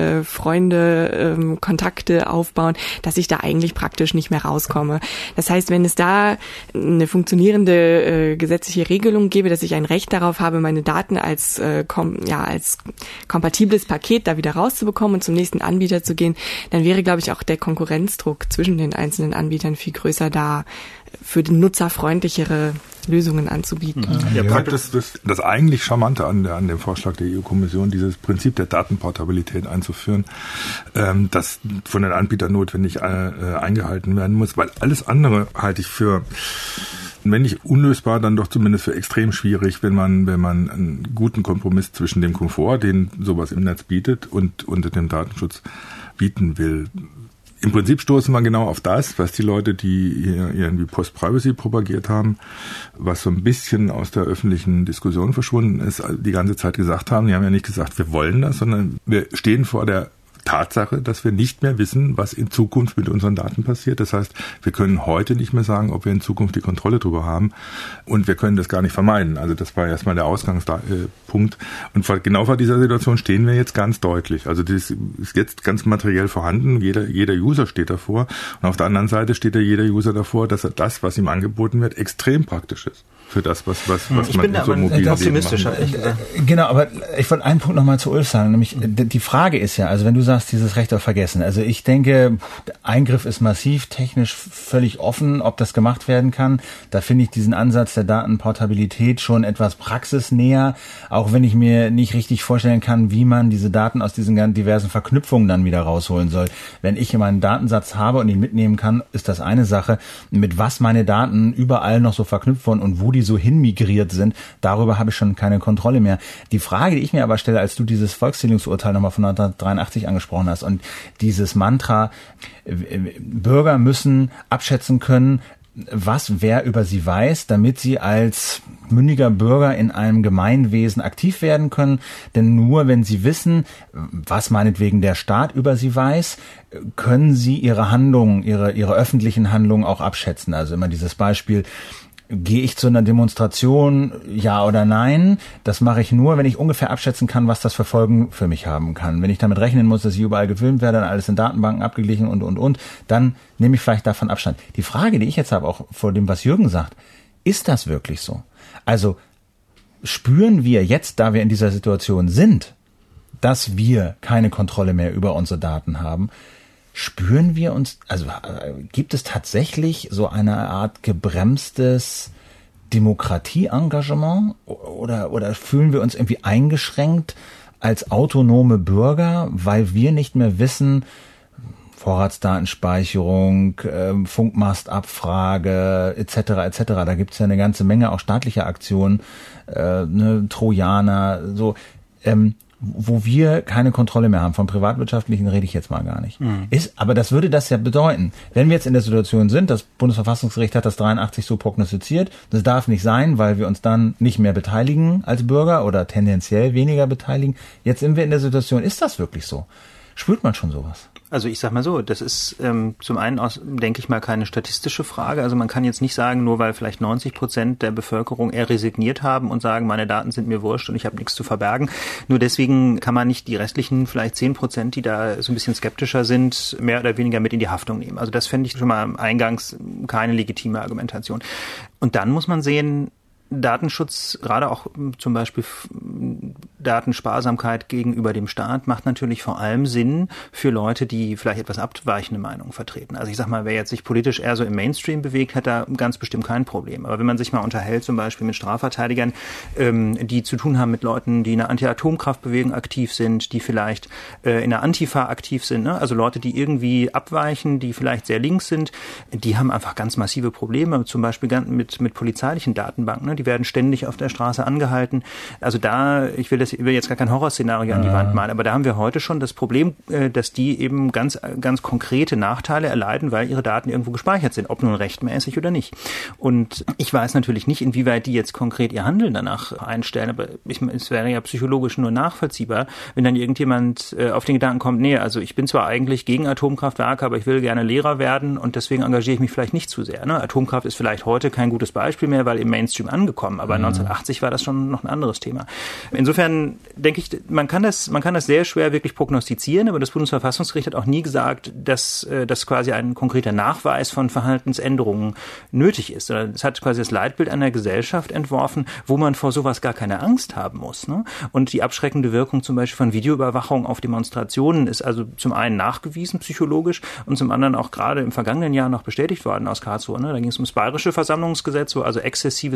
Freunde, Kontakte aufbauen, dass ich da eigentlich praktisch nicht mehr rauskomme. Das heißt, wenn es da eine funktionierende gesetzliche Regelung gäbe, dass ich ein Recht darauf habe, meine Daten als kompatibles Paket da wieder rauszubekommen und zum nächsten Anbieter zu gehen, dann wäre, glaube ich, auch der Konkurrenzdruck zwischen den einzelnen Anbietern viel größer, da für den Nutzer freundlichere Lösungen anzubieten. Ja, das eigentlich Charmante an dem Vorschlag der EU-Kommission, dieses Prinzip der Datenportabilität einzuführen, das von den Anbietern notwendig eingehalten werden muss, weil alles andere halte ich für wenn nicht unlösbar, dann doch zumindest für extrem schwierig, wenn man einen guten Kompromiss zwischen dem Komfort, den sowas im Netz bietet, und dem Datenschutz bieten will. Im Prinzip stoßen wir genau auf das, was die Leute, die hier irgendwie Post-Privacy propagiert haben, was so ein bisschen aus der öffentlichen Diskussion verschwunden ist, die ganze Zeit gesagt haben. Die haben ja nicht gesagt, wir wollen das, sondern wir stehen vor der Tatsache, dass wir nicht mehr wissen, was in Zukunft mit unseren Daten passiert. Das heißt, wir können heute nicht mehr sagen, ob wir in Zukunft die Kontrolle darüber haben, und wir können das gar nicht vermeiden. Also das war erstmal der Ausgangspunkt. Und genau vor dieser Situation stehen wir jetzt ganz deutlich. Also das ist jetzt ganz materiell vorhanden. Jeder User steht davor. Und auf der anderen Seite steht ja jeder User davor, dass er das, was ihm angeboten wird, extrem praktisch ist. Für das, was ich bin da so mobil optimistischer. Genau, aber ich wollte einen Punkt nochmal zu Ulf sagen, nämlich die Frage ist ja, also wenn du sagst, dieses Recht auf Vergessen, also ich denke, der Eingriff ist massiv, technisch völlig offen, ob das gemacht werden kann. Da finde ich diesen Ansatz der Datenportabilität schon etwas praxisnäher, auch wenn ich mir nicht richtig vorstellen kann, wie man diese Daten aus diesen ganz diversen Verknüpfungen dann wieder rausholen soll. Wenn ich meinen Datensatz habe und ihn mitnehmen kann, ist das eine Sache. Mit was meine Daten überall noch so verknüpft wurden und wo die so hinmigriert sind, darüber habe ich schon keine Kontrolle mehr. Die Frage, die ich mir aber stelle, als du dieses Volkszählungsurteil nochmal von 1983 angesprochen hast und dieses Mantra, Bürger müssen abschätzen können, wer über sie weiß, damit sie als mündiger Bürger in einem Gemeinwesen aktiv werden können. Denn nur wenn sie wissen, was meinetwegen der Staat über sie weiß, können sie ihre Handlungen, ihre öffentlichen Handlungen auch abschätzen. Also immer dieses Beispiel, gehe ich zu einer Demonstration, ja oder nein? Das mache ich nur, wenn ich ungefähr abschätzen kann, was das für Folgen für mich haben kann. Wenn ich damit rechnen muss, dass ich überall gefilmt werde, dann alles in Datenbanken abgeglichen und, dann nehme ich vielleicht davon Abstand. Die Frage, die ich jetzt habe, auch vor dem, was Jürgen sagt, ist das wirklich so? Also spüren wir jetzt, da wir in dieser Situation sind, dass wir keine Kontrolle mehr über unsere Daten haben, spüren wir uns, also gibt es tatsächlich so eine Art gebremstes Demokratieengagement oder fühlen wir uns irgendwie eingeschränkt als autonome Bürger, weil wir nicht mehr wissen, Vorratsdatenspeicherung, Funkmastabfrage etc. Da gibt es ja eine ganze Menge auch staatlicher Aktionen, Trojaner, so wo wir keine Kontrolle mehr haben. Vom Privatwirtschaftlichen rede ich jetzt mal gar nicht. Aber das würde das ja bedeuten, wenn wir jetzt in der Situation sind, das Bundesverfassungsgericht hat das 83 so prognostiziert, das darf nicht sein, weil wir uns dann nicht mehr beteiligen als Bürger oder tendenziell weniger beteiligen. Jetzt sind wir in der Situation, ist das wirklich so? Spürt man schon sowas? Also ich sag mal so, das ist zum einen denke ich mal, keine statistische Frage. Also man kann jetzt nicht sagen, nur weil vielleicht 90% der Bevölkerung eher resigniert haben und sagen, meine Daten sind mir wurscht und ich habe nichts zu verbergen. Nur deswegen kann man nicht die restlichen vielleicht 10%, die da so ein bisschen skeptischer sind, mehr oder weniger mit in die Haftung nehmen. Also das fände ich schon mal eingangs keine legitime Argumentation. Und dann muss man sehen, Datenschutz, gerade auch zum Beispiel Datensparsamkeit gegenüber dem Staat, macht natürlich vor allem Sinn für Leute, die vielleicht etwas abweichende Meinungen vertreten. Also ich sag mal, wer jetzt sich politisch eher so im Mainstream bewegt, hat da ganz bestimmt kein Problem. Aber wenn man sich mal unterhält, zum Beispiel mit Strafverteidigern, die zu tun haben mit Leuten, die in der Anti-Atomkraftbewegung aktiv sind, die vielleicht in der Antifa aktiv sind, ne? Also Leute, die irgendwie abweichen, die vielleicht sehr links sind, die haben einfach ganz massive Probleme, zum Beispiel mit polizeilichen Datenbanken, ne? Die werden ständig auf der Straße angehalten. Also da, ich will jetzt gar kein Horrorszenario an die Wand malen, aber da haben wir heute schon das Problem, dass die eben ganz, ganz konkrete Nachteile erleiden, weil ihre Daten irgendwo gespeichert sind, ob nun rechtmäßig oder nicht. Und ich weiß natürlich nicht, inwieweit die jetzt konkret ihr Handeln danach einstellen, aber es wäre ja psychologisch nur nachvollziehbar, wenn dann irgendjemand auf den Gedanken kommt, nee, also ich bin zwar eigentlich gegen Atomkraftwerke, aber ich will gerne Lehrer werden und deswegen engagiere ich mich vielleicht nicht zu sehr. Ne? Atomkraft ist vielleicht heute kein gutes Beispiel mehr, weil im Mainstream angekommen, aber 1980 war das schon noch ein anderes Thema. Insofern denke ich, man kann das sehr schwer wirklich prognostizieren, aber das Bundesverfassungsgericht hat auch nie gesagt, dass quasi ein konkreter Nachweis von Verhaltensänderungen nötig ist. Es hat quasi das Leitbild einer Gesellschaft entworfen, wo man vor sowas gar keine Angst haben muss. Ne? Und die abschreckende Wirkung zum Beispiel von Videoüberwachung auf Demonstrationen ist also zum einen nachgewiesen psychologisch und zum anderen auch gerade im vergangenen Jahr noch bestätigt worden aus Karlsruhe. Ne? Da ging es ums Bayerische Versammlungsgesetz, wo also exzessives Filmen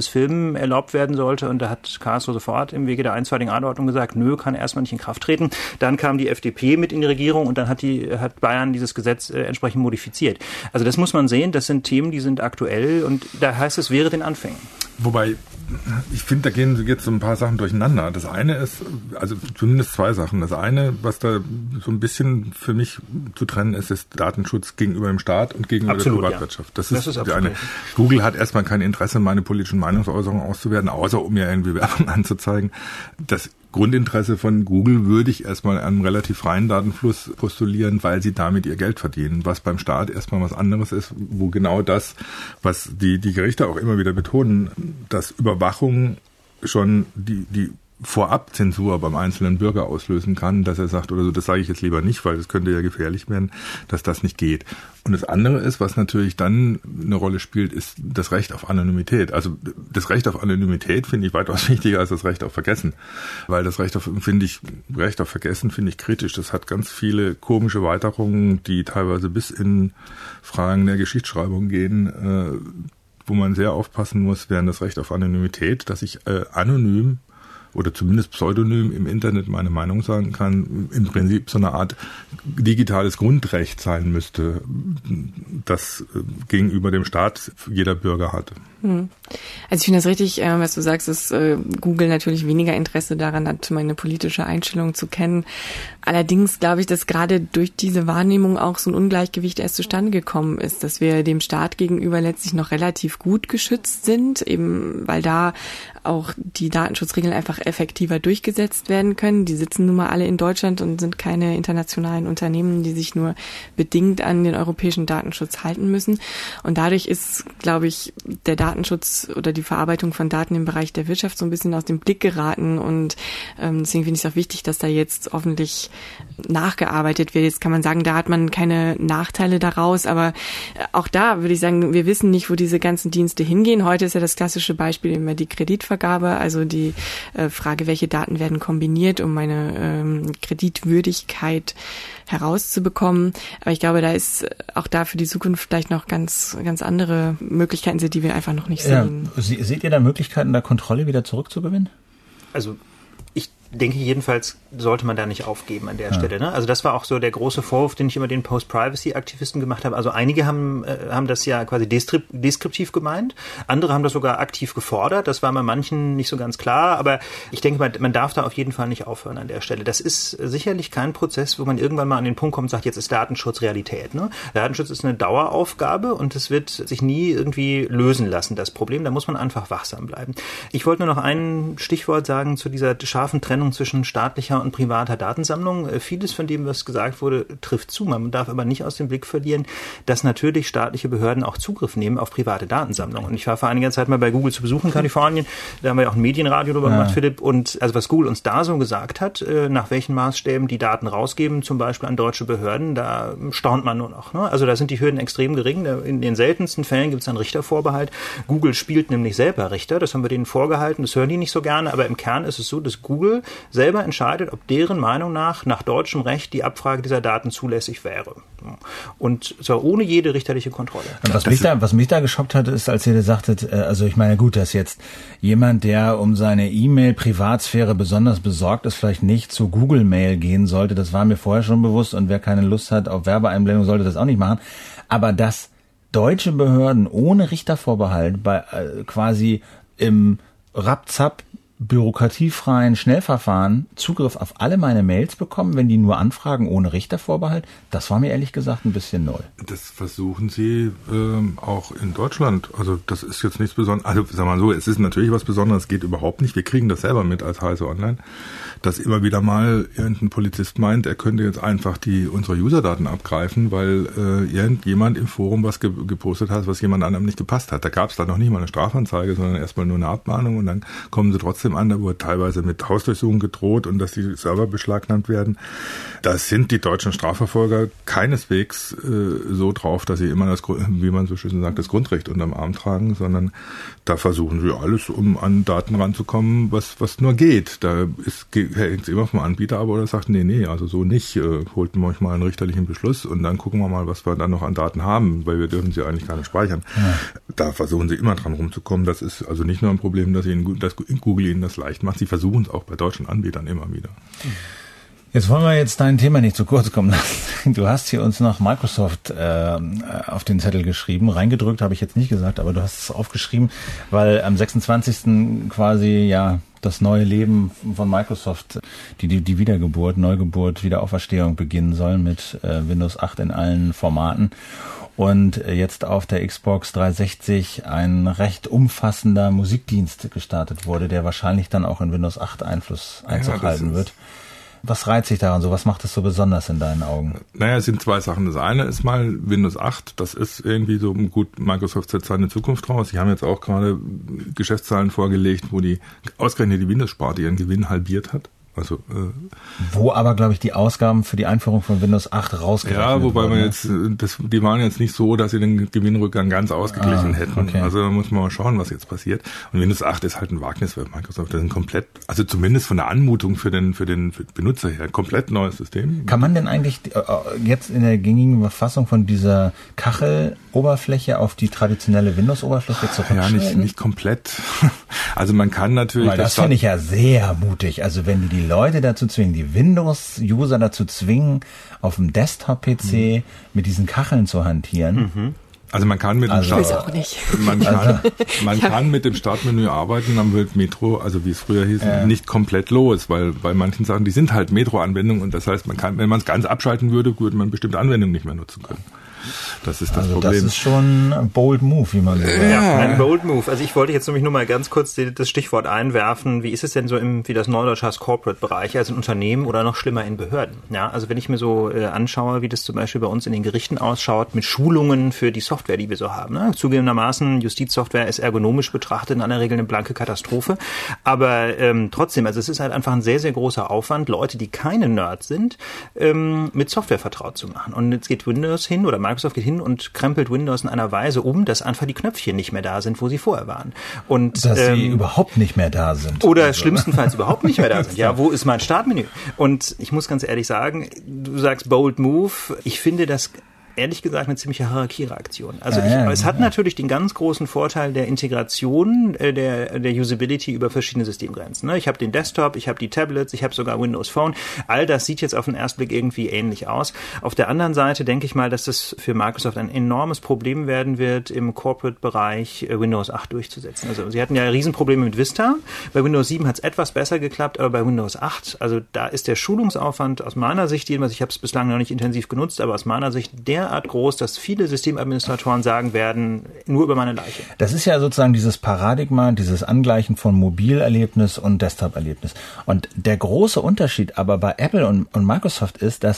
Stream erlaubt werden sollte. Und da hat Karlsruhe sofort im Wege der einstweiligen Anordnung gesagt, nö, kann erstmal nicht in Kraft treten. Dann kam die FDP mit in die Regierung und dann hat Bayern dieses Gesetz entsprechend modifiziert. Also das muss man sehen, das sind Themen, die sind aktuell und da heißt es, wäre den Anfängen. Wobei, ich finde, da gehen jetzt so ein paar Sachen durcheinander. Das eine ist, also zumindest zwei Sachen. Das eine, was da so ein bisschen für mich zu trennen ist, ist Datenschutz gegenüber dem Staat und gegenüber der Privatwirtschaft. Ja. Das ist die eine. Google hat erstmal kein Interesse, meine politischen Meinungsäußerungen auszuwerten, außer um mir irgendwie Werbung anzuzeigen. Das Grundinteresse von Google würde ich erstmal einem relativ freien Datenfluss postulieren, weil sie damit ihr Geld verdienen. Was beim Staat erstmal was anderes ist, wo genau das, was die Gerichte auch immer wieder betonen, dass Überwachung schon die Vorabzensur beim einzelnen Bürger auslösen kann, dass er sagt, oder so, das sage ich jetzt lieber nicht, weil das könnte ja gefährlich werden, dass das nicht geht. Und das andere ist, was natürlich dann eine Rolle spielt, ist das Recht auf Anonymität. Also das Recht auf Anonymität finde ich weitaus wichtiger als das Recht auf Vergessen. Weil das Recht auf Vergessen finde ich kritisch. Das hat ganz viele komische Weiterungen, die teilweise bis in Fragen der Geschichtsschreibung gehen, wo man sehr aufpassen muss, während das Recht auf Anonymität, dass ich anonym oder zumindest pseudonym im Internet meine Meinung sagen kann, im Prinzip so eine Art digitales Grundrecht sein müsste, das gegenüber dem Staat jeder Bürger hat. Also ich finde das richtig, was du sagst, dass Google natürlich weniger Interesse daran hat, meine politische Einstellung zu kennen. Allerdings glaube ich, dass gerade durch diese Wahrnehmung auch so ein Ungleichgewicht erst zustande gekommen ist, dass wir dem Staat gegenüber letztlich noch relativ gut geschützt sind, eben weil da auch die Datenschutzregeln einfach effektiver durchgesetzt werden können. Die sitzen nun mal alle in Deutschland und sind keine internationalen Unternehmen, die sich nur bedingt an den europäischen Datenschutz halten müssen. Und dadurch ist, glaube ich, der Datenschutz oder die Verarbeitung von Daten im Bereich der Wirtschaft so ein bisschen aus dem Blick geraten. Und deswegen finde ich es auch wichtig, dass da jetzt hoffentlich nachgearbeitet wird. Jetzt kann man sagen, da hat man keine Nachteile daraus, aber auch da würde ich sagen, wir wissen nicht, wo diese ganzen Dienste hingehen. Heute ist ja das klassische Beispiel immer die Kreditvergabe, also die Frage, welche Daten werden kombiniert, um meine Kreditwürdigkeit herauszubekommen. Aber ich glaube, da ist auch da für die Zukunft vielleicht noch ganz, ganz andere Möglichkeiten sind, die wir einfach noch nicht sehen. Ja, seht ihr da Möglichkeiten, da Kontrolle wieder zurückzugewinnen? Also ich denke jedenfalls, sollte man da nicht aufgeben an der Stelle. Ne? Also das war auch so der große Vorwurf, den ich immer den Post-Privacy-Aktivisten gemacht habe. Also einige haben das ja quasi deskriptiv gemeint, andere haben das sogar aktiv gefordert. Das war bei manchen nicht so ganz klar, aber ich denke, man darf da auf jeden Fall nicht aufhören an der Stelle. Das ist sicherlich kein Prozess, wo man irgendwann mal an den Punkt kommt und sagt, jetzt ist Datenschutz Realität. Ne? Datenschutz ist eine Daueraufgabe und es wird sich nie irgendwie lösen lassen, das Problem. Da muss man einfach wachsam bleiben. Ich wollte nur noch ein Stichwort sagen zu dieser scharfen Trennung zwischen staatlicher und privater Datensammlung. Vieles von dem, was gesagt wurde, trifft zu. Man darf aber nicht aus dem Blick verlieren, dass natürlich staatliche Behörden auch Zugriff nehmen auf private Datensammlungen. Und ich war vor einiger Zeit mal bei Google zu Besuch in Kalifornien. Da haben wir ja auch ein Medienradio drüber gemacht, Philipp. Und also was Google uns da so gesagt hat, nach welchen Maßstäben die Daten rausgeben, zum Beispiel an deutsche Behörden, da staunt man nur noch. Ne? Also da sind die Hürden extrem gering. In den seltensten Fällen gibt es einen Richtervorbehalt. Google spielt nämlich selber Richter. Das haben wir denen vorgehalten. Das hören die nicht so gerne. Aber im Kern ist es so, dass Google selber entscheidet, ob deren Meinung nach deutschem Recht die Abfrage dieser Daten zulässig wäre. Und zwar ohne jede richterliche Kontrolle. Und was mich da geschockt hat, ist, als ihr sagtet, also ich meine, gut, dass jetzt jemand, der um seine E-Mail-Privatsphäre besonders besorgt ist, vielleicht nicht zu Google-Mail gehen sollte. Das war mir vorher schon bewusst und wer keine Lust hat auf Werbeeinblendung, sollte das auch nicht machen. Aber dass deutsche Behörden ohne Richtervorbehalt quasi im Rapp-Zapp bürokratiefreien Schnellverfahren Zugriff auf alle meine Mails bekommen, wenn die nur anfragen ohne Richtervorbehalt, das war mir ehrlich gesagt ein bisschen neu. Das versuchen sie auch in Deutschland. Also das ist jetzt nichts Besonderes. Also sagen wir mal so, es ist natürlich was Besonderes, geht überhaupt nicht. Wir kriegen das selber mit als Heise Online, dass immer wieder mal irgendein Polizist meint, er könnte jetzt einfach unsere Userdaten abgreifen, weil irgendjemand im Forum was gepostet hat, was jemand anderem nicht gepasst hat. Da gab es dann noch nicht mal eine Strafanzeige, sondern erstmal nur eine Abmahnung und dann kommen sie trotzdem System an, da wurde teilweise mit Hausdurchsuchung gedroht und dass die Server beschlagnahmt werden. Da sind die deutschen Strafverfolger keineswegs so drauf, dass sie immer das, wie man so schön sagt, das Grundrecht unterm Arm tragen, sondern da versuchen sie alles, um an Daten ranzukommen, was nur geht. Da hängt es immer vom Anbieter ab oder sagt, nee, also so nicht. Holt euch mal einen richterlichen Beschluss und dann gucken wir mal, was wir dann noch an Daten haben, weil wir dürfen sie eigentlich gar nicht speichern. Ja. Da versuchen sie immer dran rumzukommen. Das ist also nicht nur ein Problem, dass Google ihnen das leicht macht. Sie versuchen es auch bei deutschen Anbietern immer wieder. Jetzt wollen wir jetzt dein Thema nicht zu kurz kommen lassen. Du hast hier uns noch Microsoft auf den Zettel geschrieben. Reingedrückt habe ich jetzt nicht gesagt, aber du hast es aufgeschrieben, weil am 26. quasi das neue Leben von Microsoft, die Wiedergeburt, Neugeburt, Wiederauferstehung beginnen soll mit Windows 8 in allen Formaten. Und jetzt auf der Xbox 360 ein recht umfassender Musikdienst gestartet wurde, der wahrscheinlich dann auch in Windows 8 Einfluss halten wird. Was reizt sich daran so? Was macht es so besonders in deinen Augen? Naja, es sind zwei Sachen. Das eine ist mal Windows 8. Das ist irgendwie so gut, Microsoft setzt seine Zukunft raus. Sie haben jetzt auch gerade Geschäftszahlen vorgelegt, wo ausgerechnet die Windows-Sparte ihren Gewinn halbiert hat. Also, wo aber, glaube ich, die Ausgaben für die Einführung von Windows 8 rausgerechnet wurden. Ja, wobei man jetzt, die waren jetzt nicht so, dass sie den Gewinnrückgang ganz ausgeglichen hätten. Okay. Also da muss man mal schauen, was jetzt passiert. Und Windows 8 ist halt ein Wagnis für Microsoft. Das ist ein komplett, also zumindest von der Anmutung für den Benutzer her, komplett neues System. Kann man denn eigentlich jetzt in der gängigen Fassung von dieser Kacheloberfläche auf die traditionelle Windows-Oberfläche zurückschalten? Ja, nicht komplett. Also man kann natürlich... Weil das finde ich ja sehr mutig. Also wenn du die Leute dazu zwingen, die Windows-User dazu zwingen, auf dem Desktop-PC mit diesen Kacheln zu hantieren. Also man kann mit dem kann mit dem Startmenü arbeiten, dann wird Metro, also wie es früher hieß, nicht komplett los, weil bei manchen Sachen, die sind halt Metro-Anwendungen und das heißt, man kann, wenn man es ganz abschalten würde man bestimmte Anwendungen nicht mehr nutzen können. Das ist das Problem. Das ist schon ein bold move, wie man sagt. Ja, ein bold move. Also ich wollte jetzt nämlich nur mal ganz kurz das Stichwort einwerfen. Wie ist es denn so wie das Neudeutsch heißt, Corporate-Bereich, also in Unternehmen oder noch schlimmer in Behörden? Ja, also wenn ich mir so anschaue, wie das zum Beispiel bei uns in den Gerichten ausschaut, mit Schulungen für die Software, die wir so haben. Ne? Zugegebenermaßen, Justizsoftware ist ergonomisch betrachtet in aller Regel eine blanke Katastrophe. Aber trotzdem, also es ist halt einfach ein sehr, sehr großer Aufwand, Leute, die keine Nerds sind, mit Software vertraut zu machen. Und jetzt geht Windows hin oder Microsoft geht hin und krempelt Windows in einer Weise um, dass einfach die Knöpfchen nicht mehr da sind, wo sie vorher waren. Und dass sie überhaupt nicht mehr da sind. Oder also schlimmstenfalls überhaupt nicht mehr da sind. Ja, wo ist mein Startmenü? Und ich muss ganz ehrlich sagen, du sagst bold move. Ich finde das ehrlich gesagt eine ziemliche Hierarchiereaktion. Also es hat natürlich den ganz großen Vorteil der Integration der Usability über verschiedene Systemgrenzen. Ich habe den Desktop, ich habe die Tablets, ich habe sogar Windows Phone. All das sieht jetzt auf den ersten Blick irgendwie ähnlich aus. Auf der anderen Seite denke ich mal, dass das für Microsoft ein enormes Problem werden wird, im Corporate-Bereich Windows 8 durchzusetzen. Also sie hatten ja Riesenprobleme mit Vista. Bei Windows 7 hat es etwas besser geklappt, aber bei Windows 8, also da ist der Schulungsaufwand aus meiner Sicht, jedenfalls, ich habe es bislang noch nicht intensiv genutzt, aber aus meiner Sicht derart groß, dass viele Systemadministratoren sagen werden, nur über meine Leiche. Das ist ja sozusagen dieses Paradigma, dieses Angleichen von Mobilerlebnis und Desktop-Erlebnis. Und der große Unterschied aber bei Apple und Microsoft ist, dass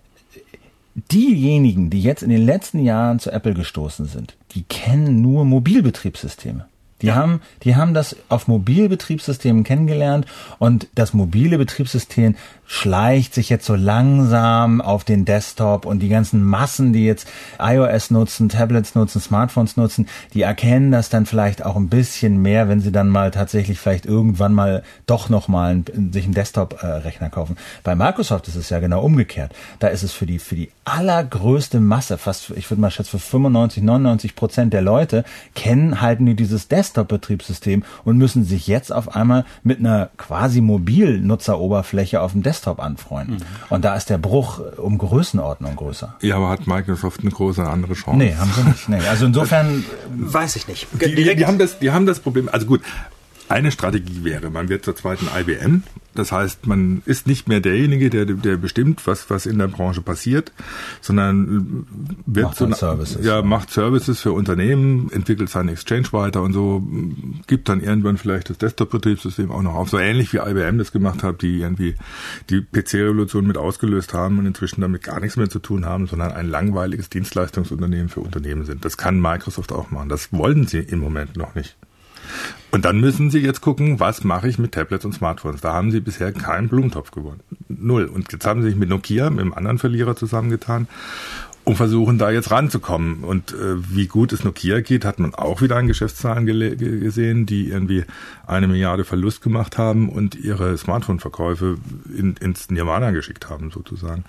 diejenigen, die jetzt in den letzten Jahren zu Apple gestoßen sind, die kennen nur Mobilbetriebssysteme. Die haben das auf Mobilbetriebssystemen kennengelernt und das mobile Betriebssystem schleicht sich jetzt so langsam auf den Desktop und die ganzen Massen, die jetzt iOS nutzen, Tablets nutzen, Smartphones nutzen, die erkennen das dann vielleicht auch ein bisschen mehr, wenn sie dann mal tatsächlich vielleicht irgendwann mal doch nochmal sich einen Desktop-Rechner kaufen. Bei Microsoft ist es ja genau umgekehrt. Da ist es für die allergrößte Masse, fast, ich würde mal schätzen, für 95-99% der Leute halten die dieses Desktop-Betriebssystem und müssen sich jetzt auf einmal mit einer quasi Mobilnutzeroberfläche auf dem Desktop anfreunden. Und da ist der Bruch um Größenordnung größer. Ja, aber hat Microsoft eine große andere Chance? Nee, haben sie nicht. Nee. Also insofern weiß ich nicht. Die haben das Problem, also gut, eine Strategie wäre, man wird zur zweiten IBM. Das heißt, man ist nicht mehr derjenige, der bestimmt, was in der Branche passiert, sondern wird macht Services für Unternehmen, entwickelt seinen Exchange weiter und so, gibt dann irgendwann vielleicht das Desktop-Betriebssystem auch noch auf. So ähnlich wie IBM das gemacht hat, die irgendwie die PC-Revolution mit ausgelöst haben und inzwischen damit gar nichts mehr zu tun haben, sondern ein langweiliges Dienstleistungsunternehmen für Unternehmen sind. Das kann Microsoft auch machen. Das wollen sie im Moment noch nicht. Und dann müssen Sie jetzt gucken, was mache ich mit Tablets und Smartphones. Da haben Sie bisher keinen Blumentopf gewonnen. 0. Und jetzt haben Sie sich mit Nokia, mit einem anderen Verlierer zusammengetan und versuchen da jetzt ranzukommen. Und wie gut es Nokia geht, hat man auch wieder an Geschäftszahlen gesehen, die irgendwie 1 Milliarde Verlust gemacht haben und ihre Smartphone-Verkäufe ins Nirvana geschickt haben, sozusagen.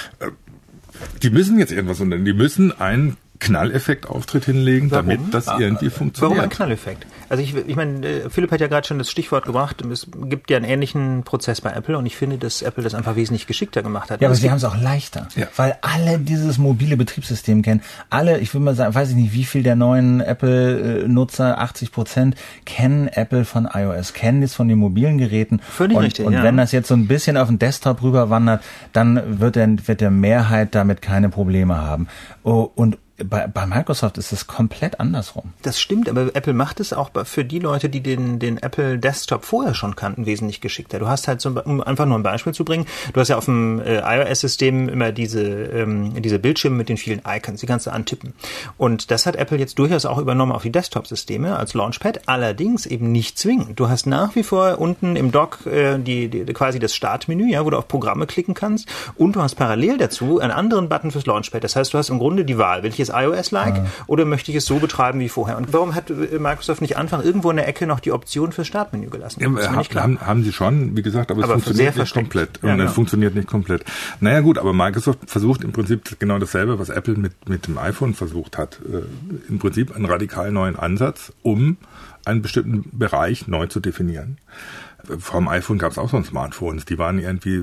Die müssen jetzt irgendwas unternehmen. Die müssen einen Knalleffekt-Auftritt hinlegen, damit das irgendwie funktioniert. Warum ein Knalleffekt? Also ich meine, Philipp hat ja gerade schon das Stichwort gebracht. Es gibt ja einen ähnlichen Prozess bei Apple und ich finde, dass Apple das einfach wesentlich geschickter gemacht hat. Ja, aber sie haben es auch leichter, weil alle dieses mobile Betriebssystem kennen. Alle, ich würde mal sagen, weiß ich nicht, wie viel der neuen Apple-Nutzer, 80%, kennen Apple von iOS, kennen es von den mobilen Geräten. Völlig richtig, und wenn das jetzt so ein bisschen auf den Desktop rüberwandert, dann wird der Mehrheit damit keine Probleme haben. Und bei Microsoft ist es komplett andersrum. Das stimmt, aber Apple macht es auch für die Leute, die den Apple Desktop vorher schon kannten, wesentlich geschickter. Du hast halt um einfach nur ein Beispiel zu bringen, du hast ja auf dem iOS-System immer diese Bildschirme mit den vielen Icons, die kannst du antippen. Und das hat Apple jetzt durchaus auch übernommen auf die Desktop-Systeme als Launchpad, allerdings eben nicht zwingend. Du hast nach wie vor unten im Dock quasi das Startmenü, ja, wo du auf Programme klicken kannst, und du hast parallel dazu einen anderen Button fürs Launchpad. Das heißt, du hast im Grunde die Wahl, will ich es iOS-like oder möchte ich es so betreiben wie vorher? Und warum hat Microsoft nicht einfach irgendwo in der Ecke noch die Option fürs Startmenü gelassen? Haben sie schon, wie gesagt, aber es funktioniert nicht komplett. Ja, es funktioniert nicht komplett. Naja gut, aber Microsoft versucht im Prinzip genau dasselbe, was Apple mit dem iPhone versucht hat. Im Prinzip einen radikal neuen Ansatz, um einen bestimmten Bereich neu zu definieren. Vor dem iPhone gab es auch so Smartphones, die waren irgendwie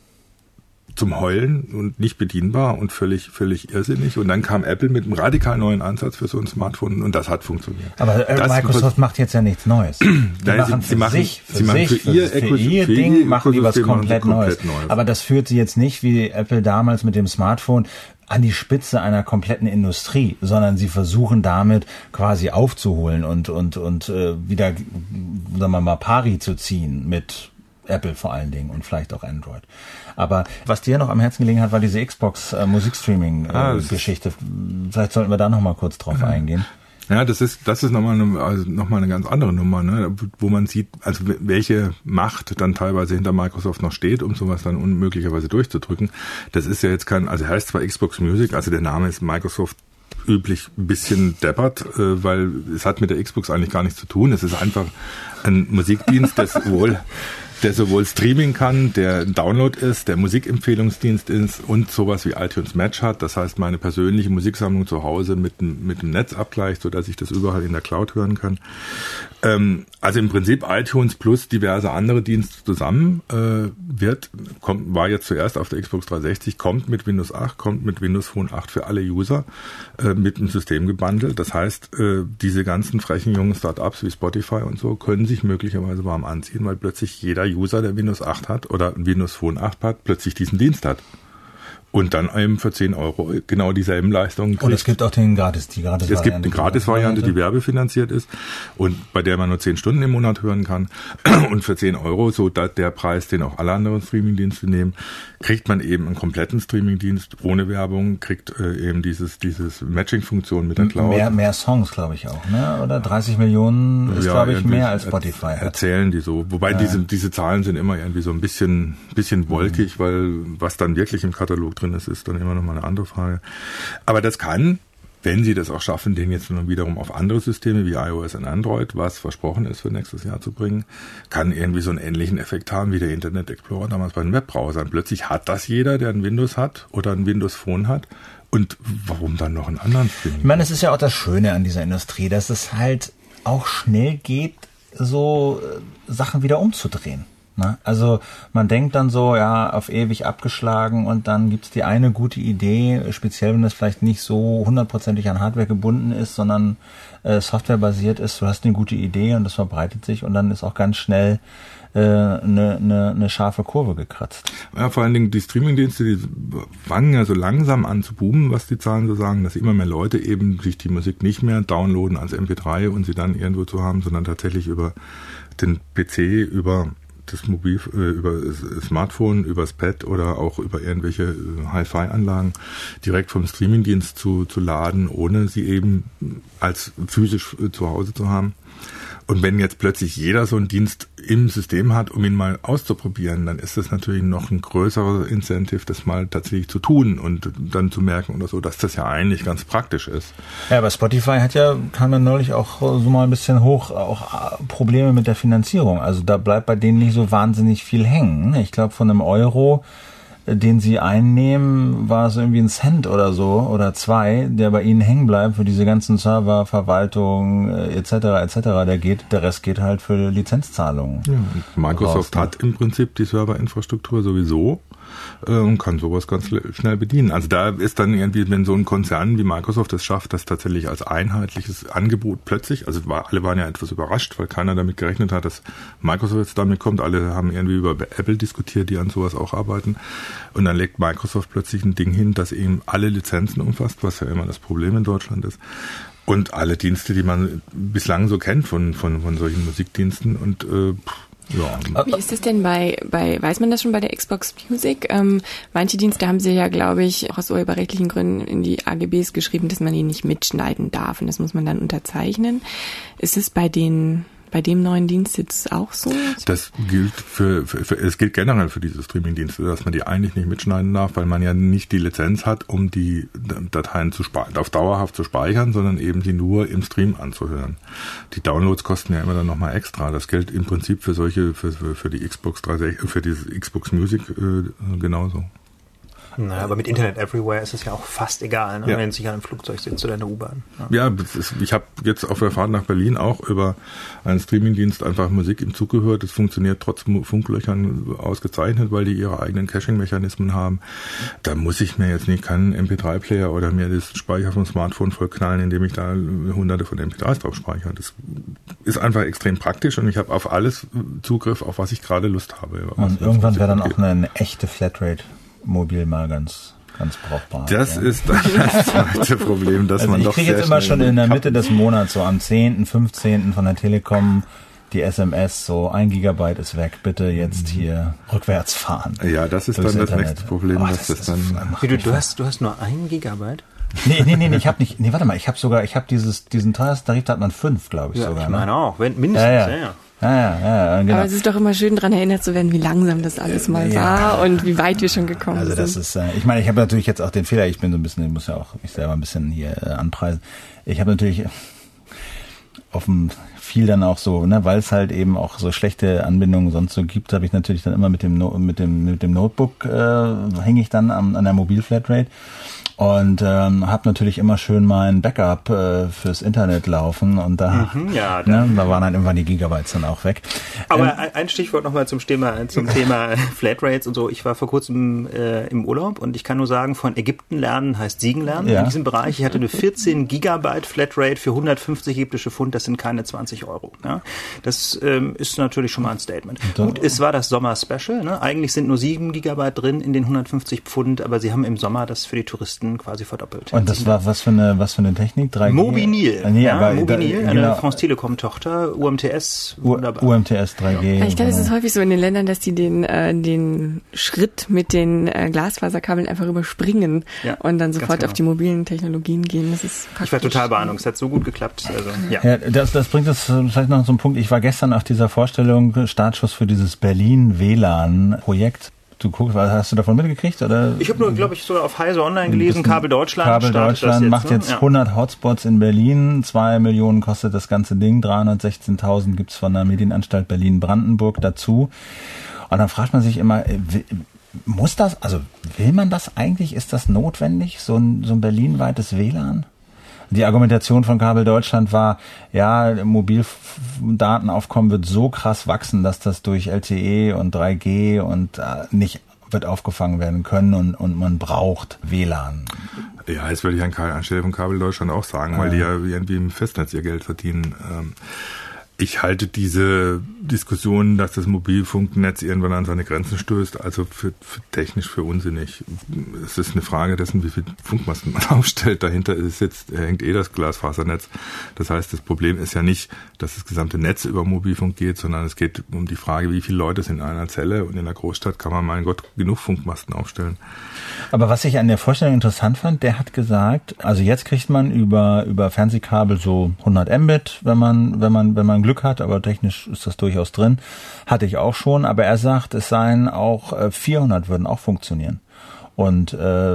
zum Heulen und nicht bedienbar und völlig irrsinnig. Und dann kam Apple mit einem radikal neuen Ansatz für so ein Smartphone und das hat funktioniert. Aber Microsoft macht jetzt ja nichts Neues. Sie machen für ihr Ding machen die was komplett Neues. Aber das führt sie jetzt nicht wie Apple damals mit dem Smartphone an die Spitze einer kompletten Industrie, sondern sie versuchen damit quasi aufzuholen und wieder, sagen wir mal, pari zu ziehen mit Apple vor allen Dingen und vielleicht auch Android. Aber was dir noch am Herzen gelegen hat, war diese Xbox Musikstreaming-Geschichte. Vielleicht sollten wir da noch mal kurz drauf eingehen. Ja, das ist nochmal eine ganz andere Nummer, ne? Wo man sieht, also welche Macht dann teilweise hinter Microsoft noch steht, um sowas dann unmöglicherweise durchzudrücken. Das ist ja jetzt also heißt zwar Xbox Music, also der Name ist Microsoft üblich ein bisschen deppert, weil es hat mit der Xbox eigentlich gar nichts zu tun. Es ist einfach ein Musikdienst, der sowohl Streaming kann, der ein Download ist, der Musikempfehlungsdienst ist und sowas wie iTunes Match hat. Das heißt, meine persönliche Musiksammlung zu Hause mit dem Netz abgleicht, sodass ich das überall in der Cloud hören kann. Also im Prinzip iTunes plus diverse andere Dienste zusammen war jetzt zuerst auf der Xbox 360, kommt mit Windows 8, kommt mit Windows Phone 8 für alle User mit dem System gebundelt. Das heißt, diese ganzen frechen jungen Startups wie Spotify und so können sich möglicherweise warm anziehen, weil plötzlich jeder User, der Windows 8 hat oder Windows Phone 8 hat, plötzlich diesen Dienst hat. Und dann eben für 10 Euro genau dieselben Leistungen kriegt. Und es gibt auch die Gratis-Variante. Es gibt eine Gratis-Variante, die werbefinanziert ist und bei der man nur 10 Stunden im Monat hören kann. Und für 10 Euro, so der Preis, den auch alle anderen Streamingdienste nehmen, kriegt man eben einen kompletten Streamingdienst ohne Werbung, kriegt eben dieses Matching-Funktion mit der Cloud. Mehr Songs, glaube ich auch, ne? Oder 30 Millionen ist, glaube ich, mehr als Spotify hat. Erzählen die so. Wobei diese Zahlen sind immer irgendwie so ein bisschen wolkig, weil was dann wirklich im Katalog drin ist dann immer noch mal eine andere Frage. Aber das kann, wenn sie das auch schaffen, den jetzt dann wiederum auf andere Systeme wie iOS und Android, was versprochen ist für nächstes Jahr zu bringen, kann irgendwie so einen ähnlichen Effekt haben wie der Internet Explorer damals bei den Webbrowsern. Plötzlich hat das jeder, der ein Windows hat oder ein Windows Phone hat. Und warum dann noch einen anderen Streaming? Ich meine, es ist ja auch das Schöne an dieser Industrie, dass es halt auch schnell geht, so Sachen wieder umzudrehen. Also man denkt dann so, ja, auf ewig abgeschlagen und dann gibt's die eine gute Idee, speziell wenn das vielleicht nicht so 100% an Hardware gebunden ist, sondern softwarebasiert ist. Du hast eine gute Idee und das verbreitet sich und dann ist auch ganz schnell eine scharfe Kurve gekratzt. Ja, vor allen Dingen die Streamingdienste, die fangen ja so langsam an zu boomen, was die Zahlen so sagen, dass immer mehr Leute eben sich die Musik nicht mehr downloaden als MP3 und sie dann irgendwo zu haben, sondern tatsächlich über den PC, über das über das Smartphone, über das Pad oder auch über irgendwelche Hi-Fi-Anlagen direkt vom Streamingdienst zu laden, ohne sie eben als physisch zu Hause zu haben. Und wenn jetzt plötzlich jeder so einen Dienst im System hat, um ihn mal auszuprobieren, dann ist das natürlich noch ein größeres Incentive, das mal tatsächlich zu tun und dann zu merken oder so, dass das ja eigentlich ganz praktisch ist. Ja, aber Spotify kam ja neulich auch so mal ein bisschen hoch, auch Probleme mit der Finanzierung. Also da bleibt bei denen nicht so wahnsinnig viel hängen. Ich glaube, von einem Euro, den sie einnehmen, war es irgendwie 1 Cent oder so oder 2, der bei ihnen hängen bleibt für diese ganzen Server, Verwaltung etc. Der Rest geht halt für Lizenzzahlungen. Ja, und Microsoft hat im Prinzip die Serverinfrastruktur sowieso und kann sowas ganz schnell bedienen. Also da ist dann irgendwie, wenn so ein Konzern wie Microsoft es schafft, das tatsächlich als einheitliches Angebot plötzlich, also alle waren ja etwas überrascht, weil keiner damit gerechnet hat, dass Microsoft jetzt damit kommt. Alle haben irgendwie über Apple diskutiert, die an sowas auch arbeiten. Und dann legt Microsoft plötzlich ein Ding hin, das eben alle Lizenzen umfasst, was ja immer das Problem in Deutschland ist. Und alle Dienste, die man bislang so kennt von solchen Musikdiensten und ja. Wie ist das denn weiß man das schon bei der Xbox Music? Manche Dienste haben sie ja, glaube ich, auch aus urheberrechtlichen Gründen in die AGBs geschrieben, dass man ihn nicht mitschneiden darf und das muss man dann unterzeichnen. Ist es bei dem neuen Dienst jetzt auch so? Das gilt es gilt generell für diese Streaming-Dienste, dass man die eigentlich nicht mitschneiden darf, weil man ja nicht die Lizenz hat, um die Dateien auf dauerhaft zu speichern, sondern eben die nur im Stream anzuhören. Die Downloads kosten ja immer dann nochmal extra. Das gilt im Prinzip für die Xbox 360, für diese Xbox Music genauso. Naja, aber mit Internet Everywhere ist es ja auch fast egal, ne? Ja. Wenn ich an einem Flugzeug sitze oder in der U-Bahn. Ja, ich habe jetzt auf der Fahrt nach Berlin auch über einen Streamingdienst einfach Musik im Zug gehört. Das funktioniert trotz Funklöchern ausgezeichnet, weil die ihre eigenen Caching-Mechanismen haben. Da muss ich mir jetzt nicht keinen MP3-Player oder mir das Speicher vom Smartphone vollknallen, indem ich da hunderte von MP3s drauf speichere. Das ist einfach extrem praktisch und ich habe auf alles Zugriff, auf was ich gerade Lust habe. Und irgendwann wäre dann auch eine echte Flatrate mobil mal ganz brauchbar. Das ist dann das zweite Problem, dass man doch sehr ich kriege jetzt immer schon in der Mitte des Monats, so am 10., 15. von der Telekom die SMS, so 1 Gigabyte ist weg, bitte jetzt hier rückwärts fahren. Ja, das ist dann das nächste Problem, dass das dann... Du hast nur 1 Gigabyte? Nee, ich habe nicht, warte mal, ich habe diesen teuersten Tarif, da hat man 5, glaube ich, sogar. Ich meine auch, mindestens, ja. Ja, genau. Aber es ist doch immer schön, daran erinnert zu werden, wie langsam das alles mal war und wie weit wir schon gekommen sind. Also das ist, ich meine, ich habe natürlich jetzt auch den Fehler, ich muss ja auch mich selber ein bisschen hier anpreisen. Ich habe natürlich viel dann auch so, ne, weil es halt eben auch so schlechte Anbindungen sonst so gibt, habe ich natürlich dann immer mit dem Notebook hänge ich dann an der Mobilflatrate. Und habe natürlich immer schön mein Backup fürs Internet laufen und da, da waren dann irgendwann die Gigabytes dann auch weg. Aber ein Stichwort nochmal zum Thema Flatrates und so. Ich war vor kurzem im Urlaub und ich kann nur sagen, von Ägypten lernen heißt Siegen lernen in diesem Bereich. Ich hatte eine 14 Gigabyte Flatrate für 150 ägyptische Pfund, das sind keine 20 Euro. Ja? Das ist natürlich schon mal ein Statement. Gut, es war das Sommer-Special. Ne? Eigentlich sind nur 7 Gigabyte drin in den 150 Pfund, aber sie haben im Sommer das für die Touristen quasi verdoppelt. Und das war was für eine Technik? 3G? Mobilnil. Mobilnil, eine France Telekom Tochter, UMTS, wunderbar. UMTS 3G. Ich glaube, es ist häufig so in den Ländern, dass die den Schritt mit den Glasfaserkabeln einfach überspringen und dann sofort auf die mobilen Technologien gehen. Das ist praktisch. Ich war total beeindruckt. Es hat so gut geklappt. Also, ja, das bringt uns vielleicht noch zum Punkt. Ich war gestern auf dieser Vorstellung, Startschuss für dieses Berlin-WLAN-Projekt. Du guckst, hast du davon mitgekriegt? Oder? Ich habe nur, glaube ich, sogar auf Heise Online gelesen, Kabel Deutschland. Kabel Deutschland macht jetzt 100 Hotspots in Berlin, 2 Millionen kostet das ganze Ding, 316.000 gibt's von der Medienanstalt Berlin-Brandenburg dazu. Und dann fragt man sich immer, will man das eigentlich? Ist das notwendig, so ein berlinweites WLAN? Die Argumentation von Kabel Deutschland war, Mobildatenaufkommen wird so krass wachsen, dass das durch LTE und 3G und nicht wird aufgefangen werden können und man braucht WLAN. Ja, das würde ich anstelle von Kabel Deutschland auch sagen, weil die ja irgendwie im Festnetz ihr Geld verdienen. Ich halte diese Diskussion, dass das Mobilfunknetz irgendwann an seine Grenzen stößt, also technisch für unsinnig. Es ist eine Frage dessen, wie viel Funkmasten man aufstellt. Dahinter hängt das Glasfasernetz. Das heißt, das Problem ist ja nicht, dass das gesamte Netz über Mobilfunk geht, sondern es geht um die Frage, wie viele Leute sind in einer Zelle, und in der Großstadt kann man, mein Gott, genug Funkmasten aufstellen. Aber was ich an der Vorstellung interessant fand, der hat gesagt, also jetzt kriegt man über Fernsehkabel so 100 Mbit, wenn man Glück Glück hat, aber technisch ist das durchaus drin. Hatte ich auch schon, aber er sagt, es seien auch 400 würden auch funktionieren und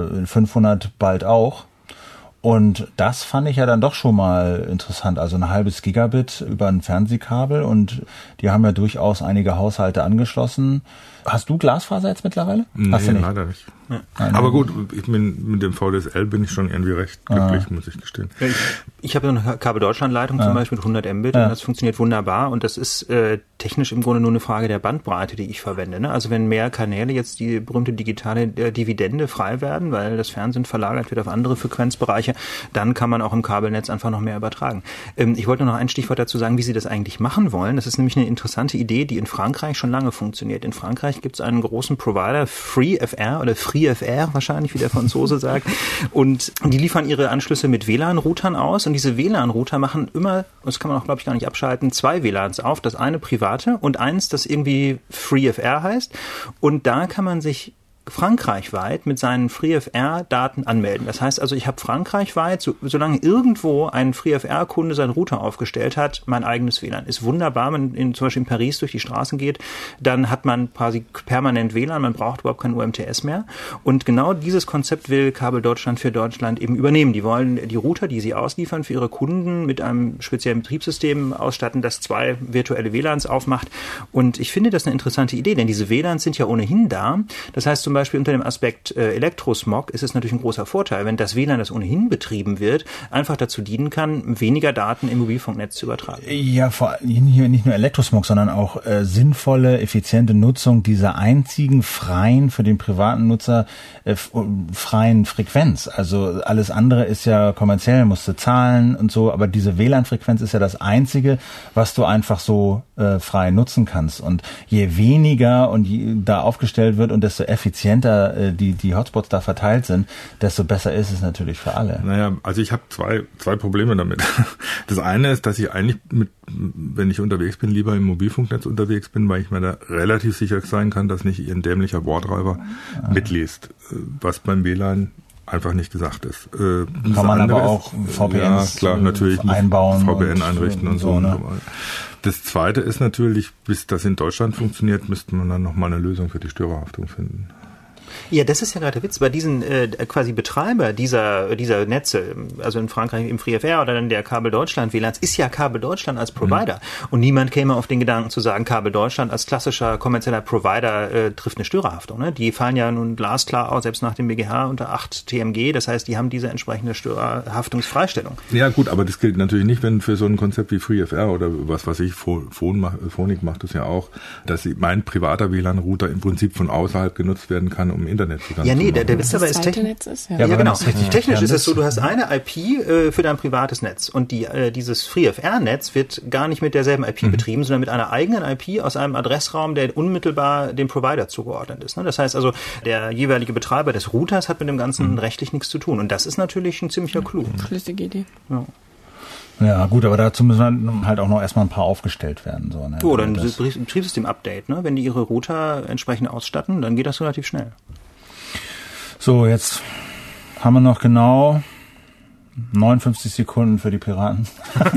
500 bald auch. Und das fand ich ja dann doch schon mal interessant. Also ein halbes Gigabit über ein Fernsehkabel und die haben ja durchaus einige Haushalte angeschlossen. Hast du Glasfaser jetzt mittlerweile? Nee, Hast du nicht? Leider nicht. Ja. Aber gut, mit dem VDSL bin ich schon irgendwie recht glücklich, muss ich gestehen. Ich habe eine Kabel-Deutschland-Leitung zum Beispiel mit 100 Mbit und das funktioniert wunderbar und das ist technisch im Grunde nur eine Frage der Bandbreite, die ich verwende. Ne? Also wenn mehr Kanäle jetzt die berühmte digitale Dividende frei werden, weil das Fernsehen verlagert wird auf andere Frequenzbereiche, dann kann man auch im Kabelnetz einfach noch mehr übertragen. Ich wollte noch ein Stichwort dazu sagen, wie Sie das eigentlich machen wollen. Das ist nämlich eine interessante Idee, die in Frankreich schon lange funktioniert. In Frankreich gibt es einen großen Provider, FreeFR oder FreeFR wahrscheinlich, wie der Franzose sagt. Und die liefern ihre Anschlüsse mit WLAN-Routern aus. Und diese WLAN-Router machen immer, das kann man auch, glaube ich, gar nicht abschalten, 2 WLANs auf. Das eine private und eins, das irgendwie FreeFR heißt. Und da kann man sich frankreichweit mit seinen FreeFR-Daten anmelden. Das heißt also, ich habe frankreichweit, solange irgendwo ein FreeFR-Kunde seinen Router aufgestellt hat, mein eigenes WLAN. Ist wunderbar, wenn man zum Beispiel in Paris durch die Straßen geht, dann hat man quasi permanent WLAN, man braucht überhaupt kein UMTS mehr. Und genau dieses Konzept will Kabel Deutschland für Deutschland eben übernehmen. Die wollen die Router, die sie ausliefern, für ihre Kunden mit einem speziellen Betriebssystem ausstatten, das 2 virtuelle WLANs aufmacht. Und ich finde das eine interessante Idee, denn diese WLANs sind ja ohnehin da. Das heißt zum Beispiel unter dem Aspekt Elektrosmog ist es natürlich ein großer Vorteil, wenn das WLAN, das ohnehin betrieben wird, einfach dazu dienen kann, weniger Daten im Mobilfunknetz zu übertragen. Ja, vor allem hier nicht nur Elektrosmog, sondern auch sinnvolle, effiziente Nutzung dieser einzigen freien, für den privaten Nutzer freien Frequenz. Also alles andere ist ja kommerziell, musst du zahlen und so, aber diese WLAN-Frequenz ist ja das Einzige, was du einfach so frei nutzen kannst. Und je weniger und da aufgestellt wird und desto effizienter die Hotspots da verteilt sind, desto besser ist es natürlich für alle. Naja, also ich habe zwei Probleme damit. Das eine ist, dass ich eigentlich wenn ich unterwegs bin, lieber im Mobilfunknetz unterwegs bin, weil ich mir da relativ sicher sein kann, dass nicht ein dämlicher Worträuber mitliest, was beim WLAN einfach nicht gesagt ist. Kann man aber auch VPNs einbauen, VPN einrichten und so. Ne? Das Zweite ist natürlich, bis das in Deutschland funktioniert, müsste man dann nochmal eine Lösung für die Störerhaftung finden. Ja, das ist ja gerade der Witz. Bei diesen quasi Betreiber dieser Netze, also in Frankreich im FreeFR oder dann der Kabel Deutschland WLANs, ist ja Kabel Deutschland als Provider. Und niemand käme auf den Gedanken zu sagen, Kabel Deutschland als klassischer kommerzieller Provider trifft eine Störerhaftung. Ne? Die fallen ja nun glasklar aus, selbst nach dem BGH unter 8 TMG. Das heißt, die haben diese entsprechende Störerhaftungsfreistellung. Ja gut, aber das gilt natürlich nicht, wenn für so ein Konzept wie FreeFR oder was weiß ich, Phonik macht das ja auch, dass mein privater WLAN-Router im Prinzip von außerhalb genutzt werden kann, um Internetzugang zu machen. Der Witz dabei ist technisch. Ja, genau. Technisch ist es so, du hast eine IP für dein privates Netz und dieses FreeFR-Netz wird gar nicht mit derselben IP betrieben, sondern mit einer eigenen IP aus einem Adressraum, der unmittelbar dem Provider zugeordnet ist. Das heißt also, der jeweilige Betreiber des Routers hat mit dem Ganzen rechtlich nichts zu tun und das ist natürlich ein ziemlicher Clou. Schlüssige Idee. Ja. Ja, gut, aber dazu müssen halt auch noch erstmal ein paar aufgestellt werden. So, ne? Oder ein Betriebssystem-Update, ne? Wenn die ihre Router entsprechend ausstatten, dann geht das relativ schnell. So, jetzt haben wir noch genau 59 Sekunden für die Piraten.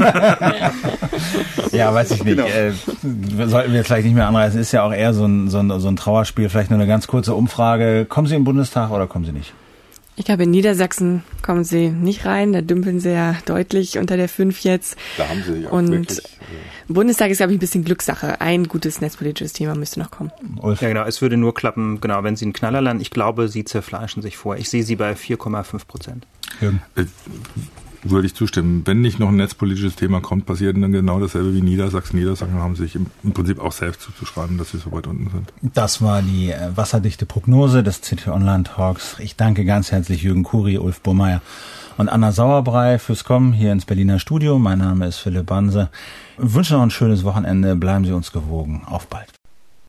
Ja, weiß ich nicht. Genau. Sollten wir vielleicht nicht mehr anreißen. Ist ja auch eher so ein Trauerspiel. Vielleicht nur eine ganz kurze Umfrage. Kommen Sie im Bundestag oder kommen Sie nicht? Ich glaube, in Niedersachsen kommen sie nicht rein. Da dümpeln sie ja deutlich unter der 5 jetzt. Da haben sie auch und wirklich... Bundestag ist, glaube ich, ein bisschen Glückssache. Ein gutes netzpolitisches Thema müsste noch kommen. Ulf. Ja, genau. Es würde nur klappen, genau, wenn sie einen Knaller landen. Ich glaube, sie zerfleischen sich vor. Ich sehe sie bei 4,5%. Würde ich zustimmen. Wenn nicht noch ein netzpolitisches Thema kommt, passiert dann genau dasselbe wie Niedersachsen. Niedersachsen haben sich im Prinzip auch selbst zuzuschreiben, dass sie so weit unten sind. Das war die wasserdichte Prognose des CT Online Talks. Ich danke ganz herzlich Jürgen Kuri, Ulf Burmeier und Anna Sauerbrei fürs Kommen hier ins Berliner Studio. Mein Name ist Philipp Banse. Ich wünsche noch ein schönes Wochenende. Bleiben Sie uns gewogen. Auf bald.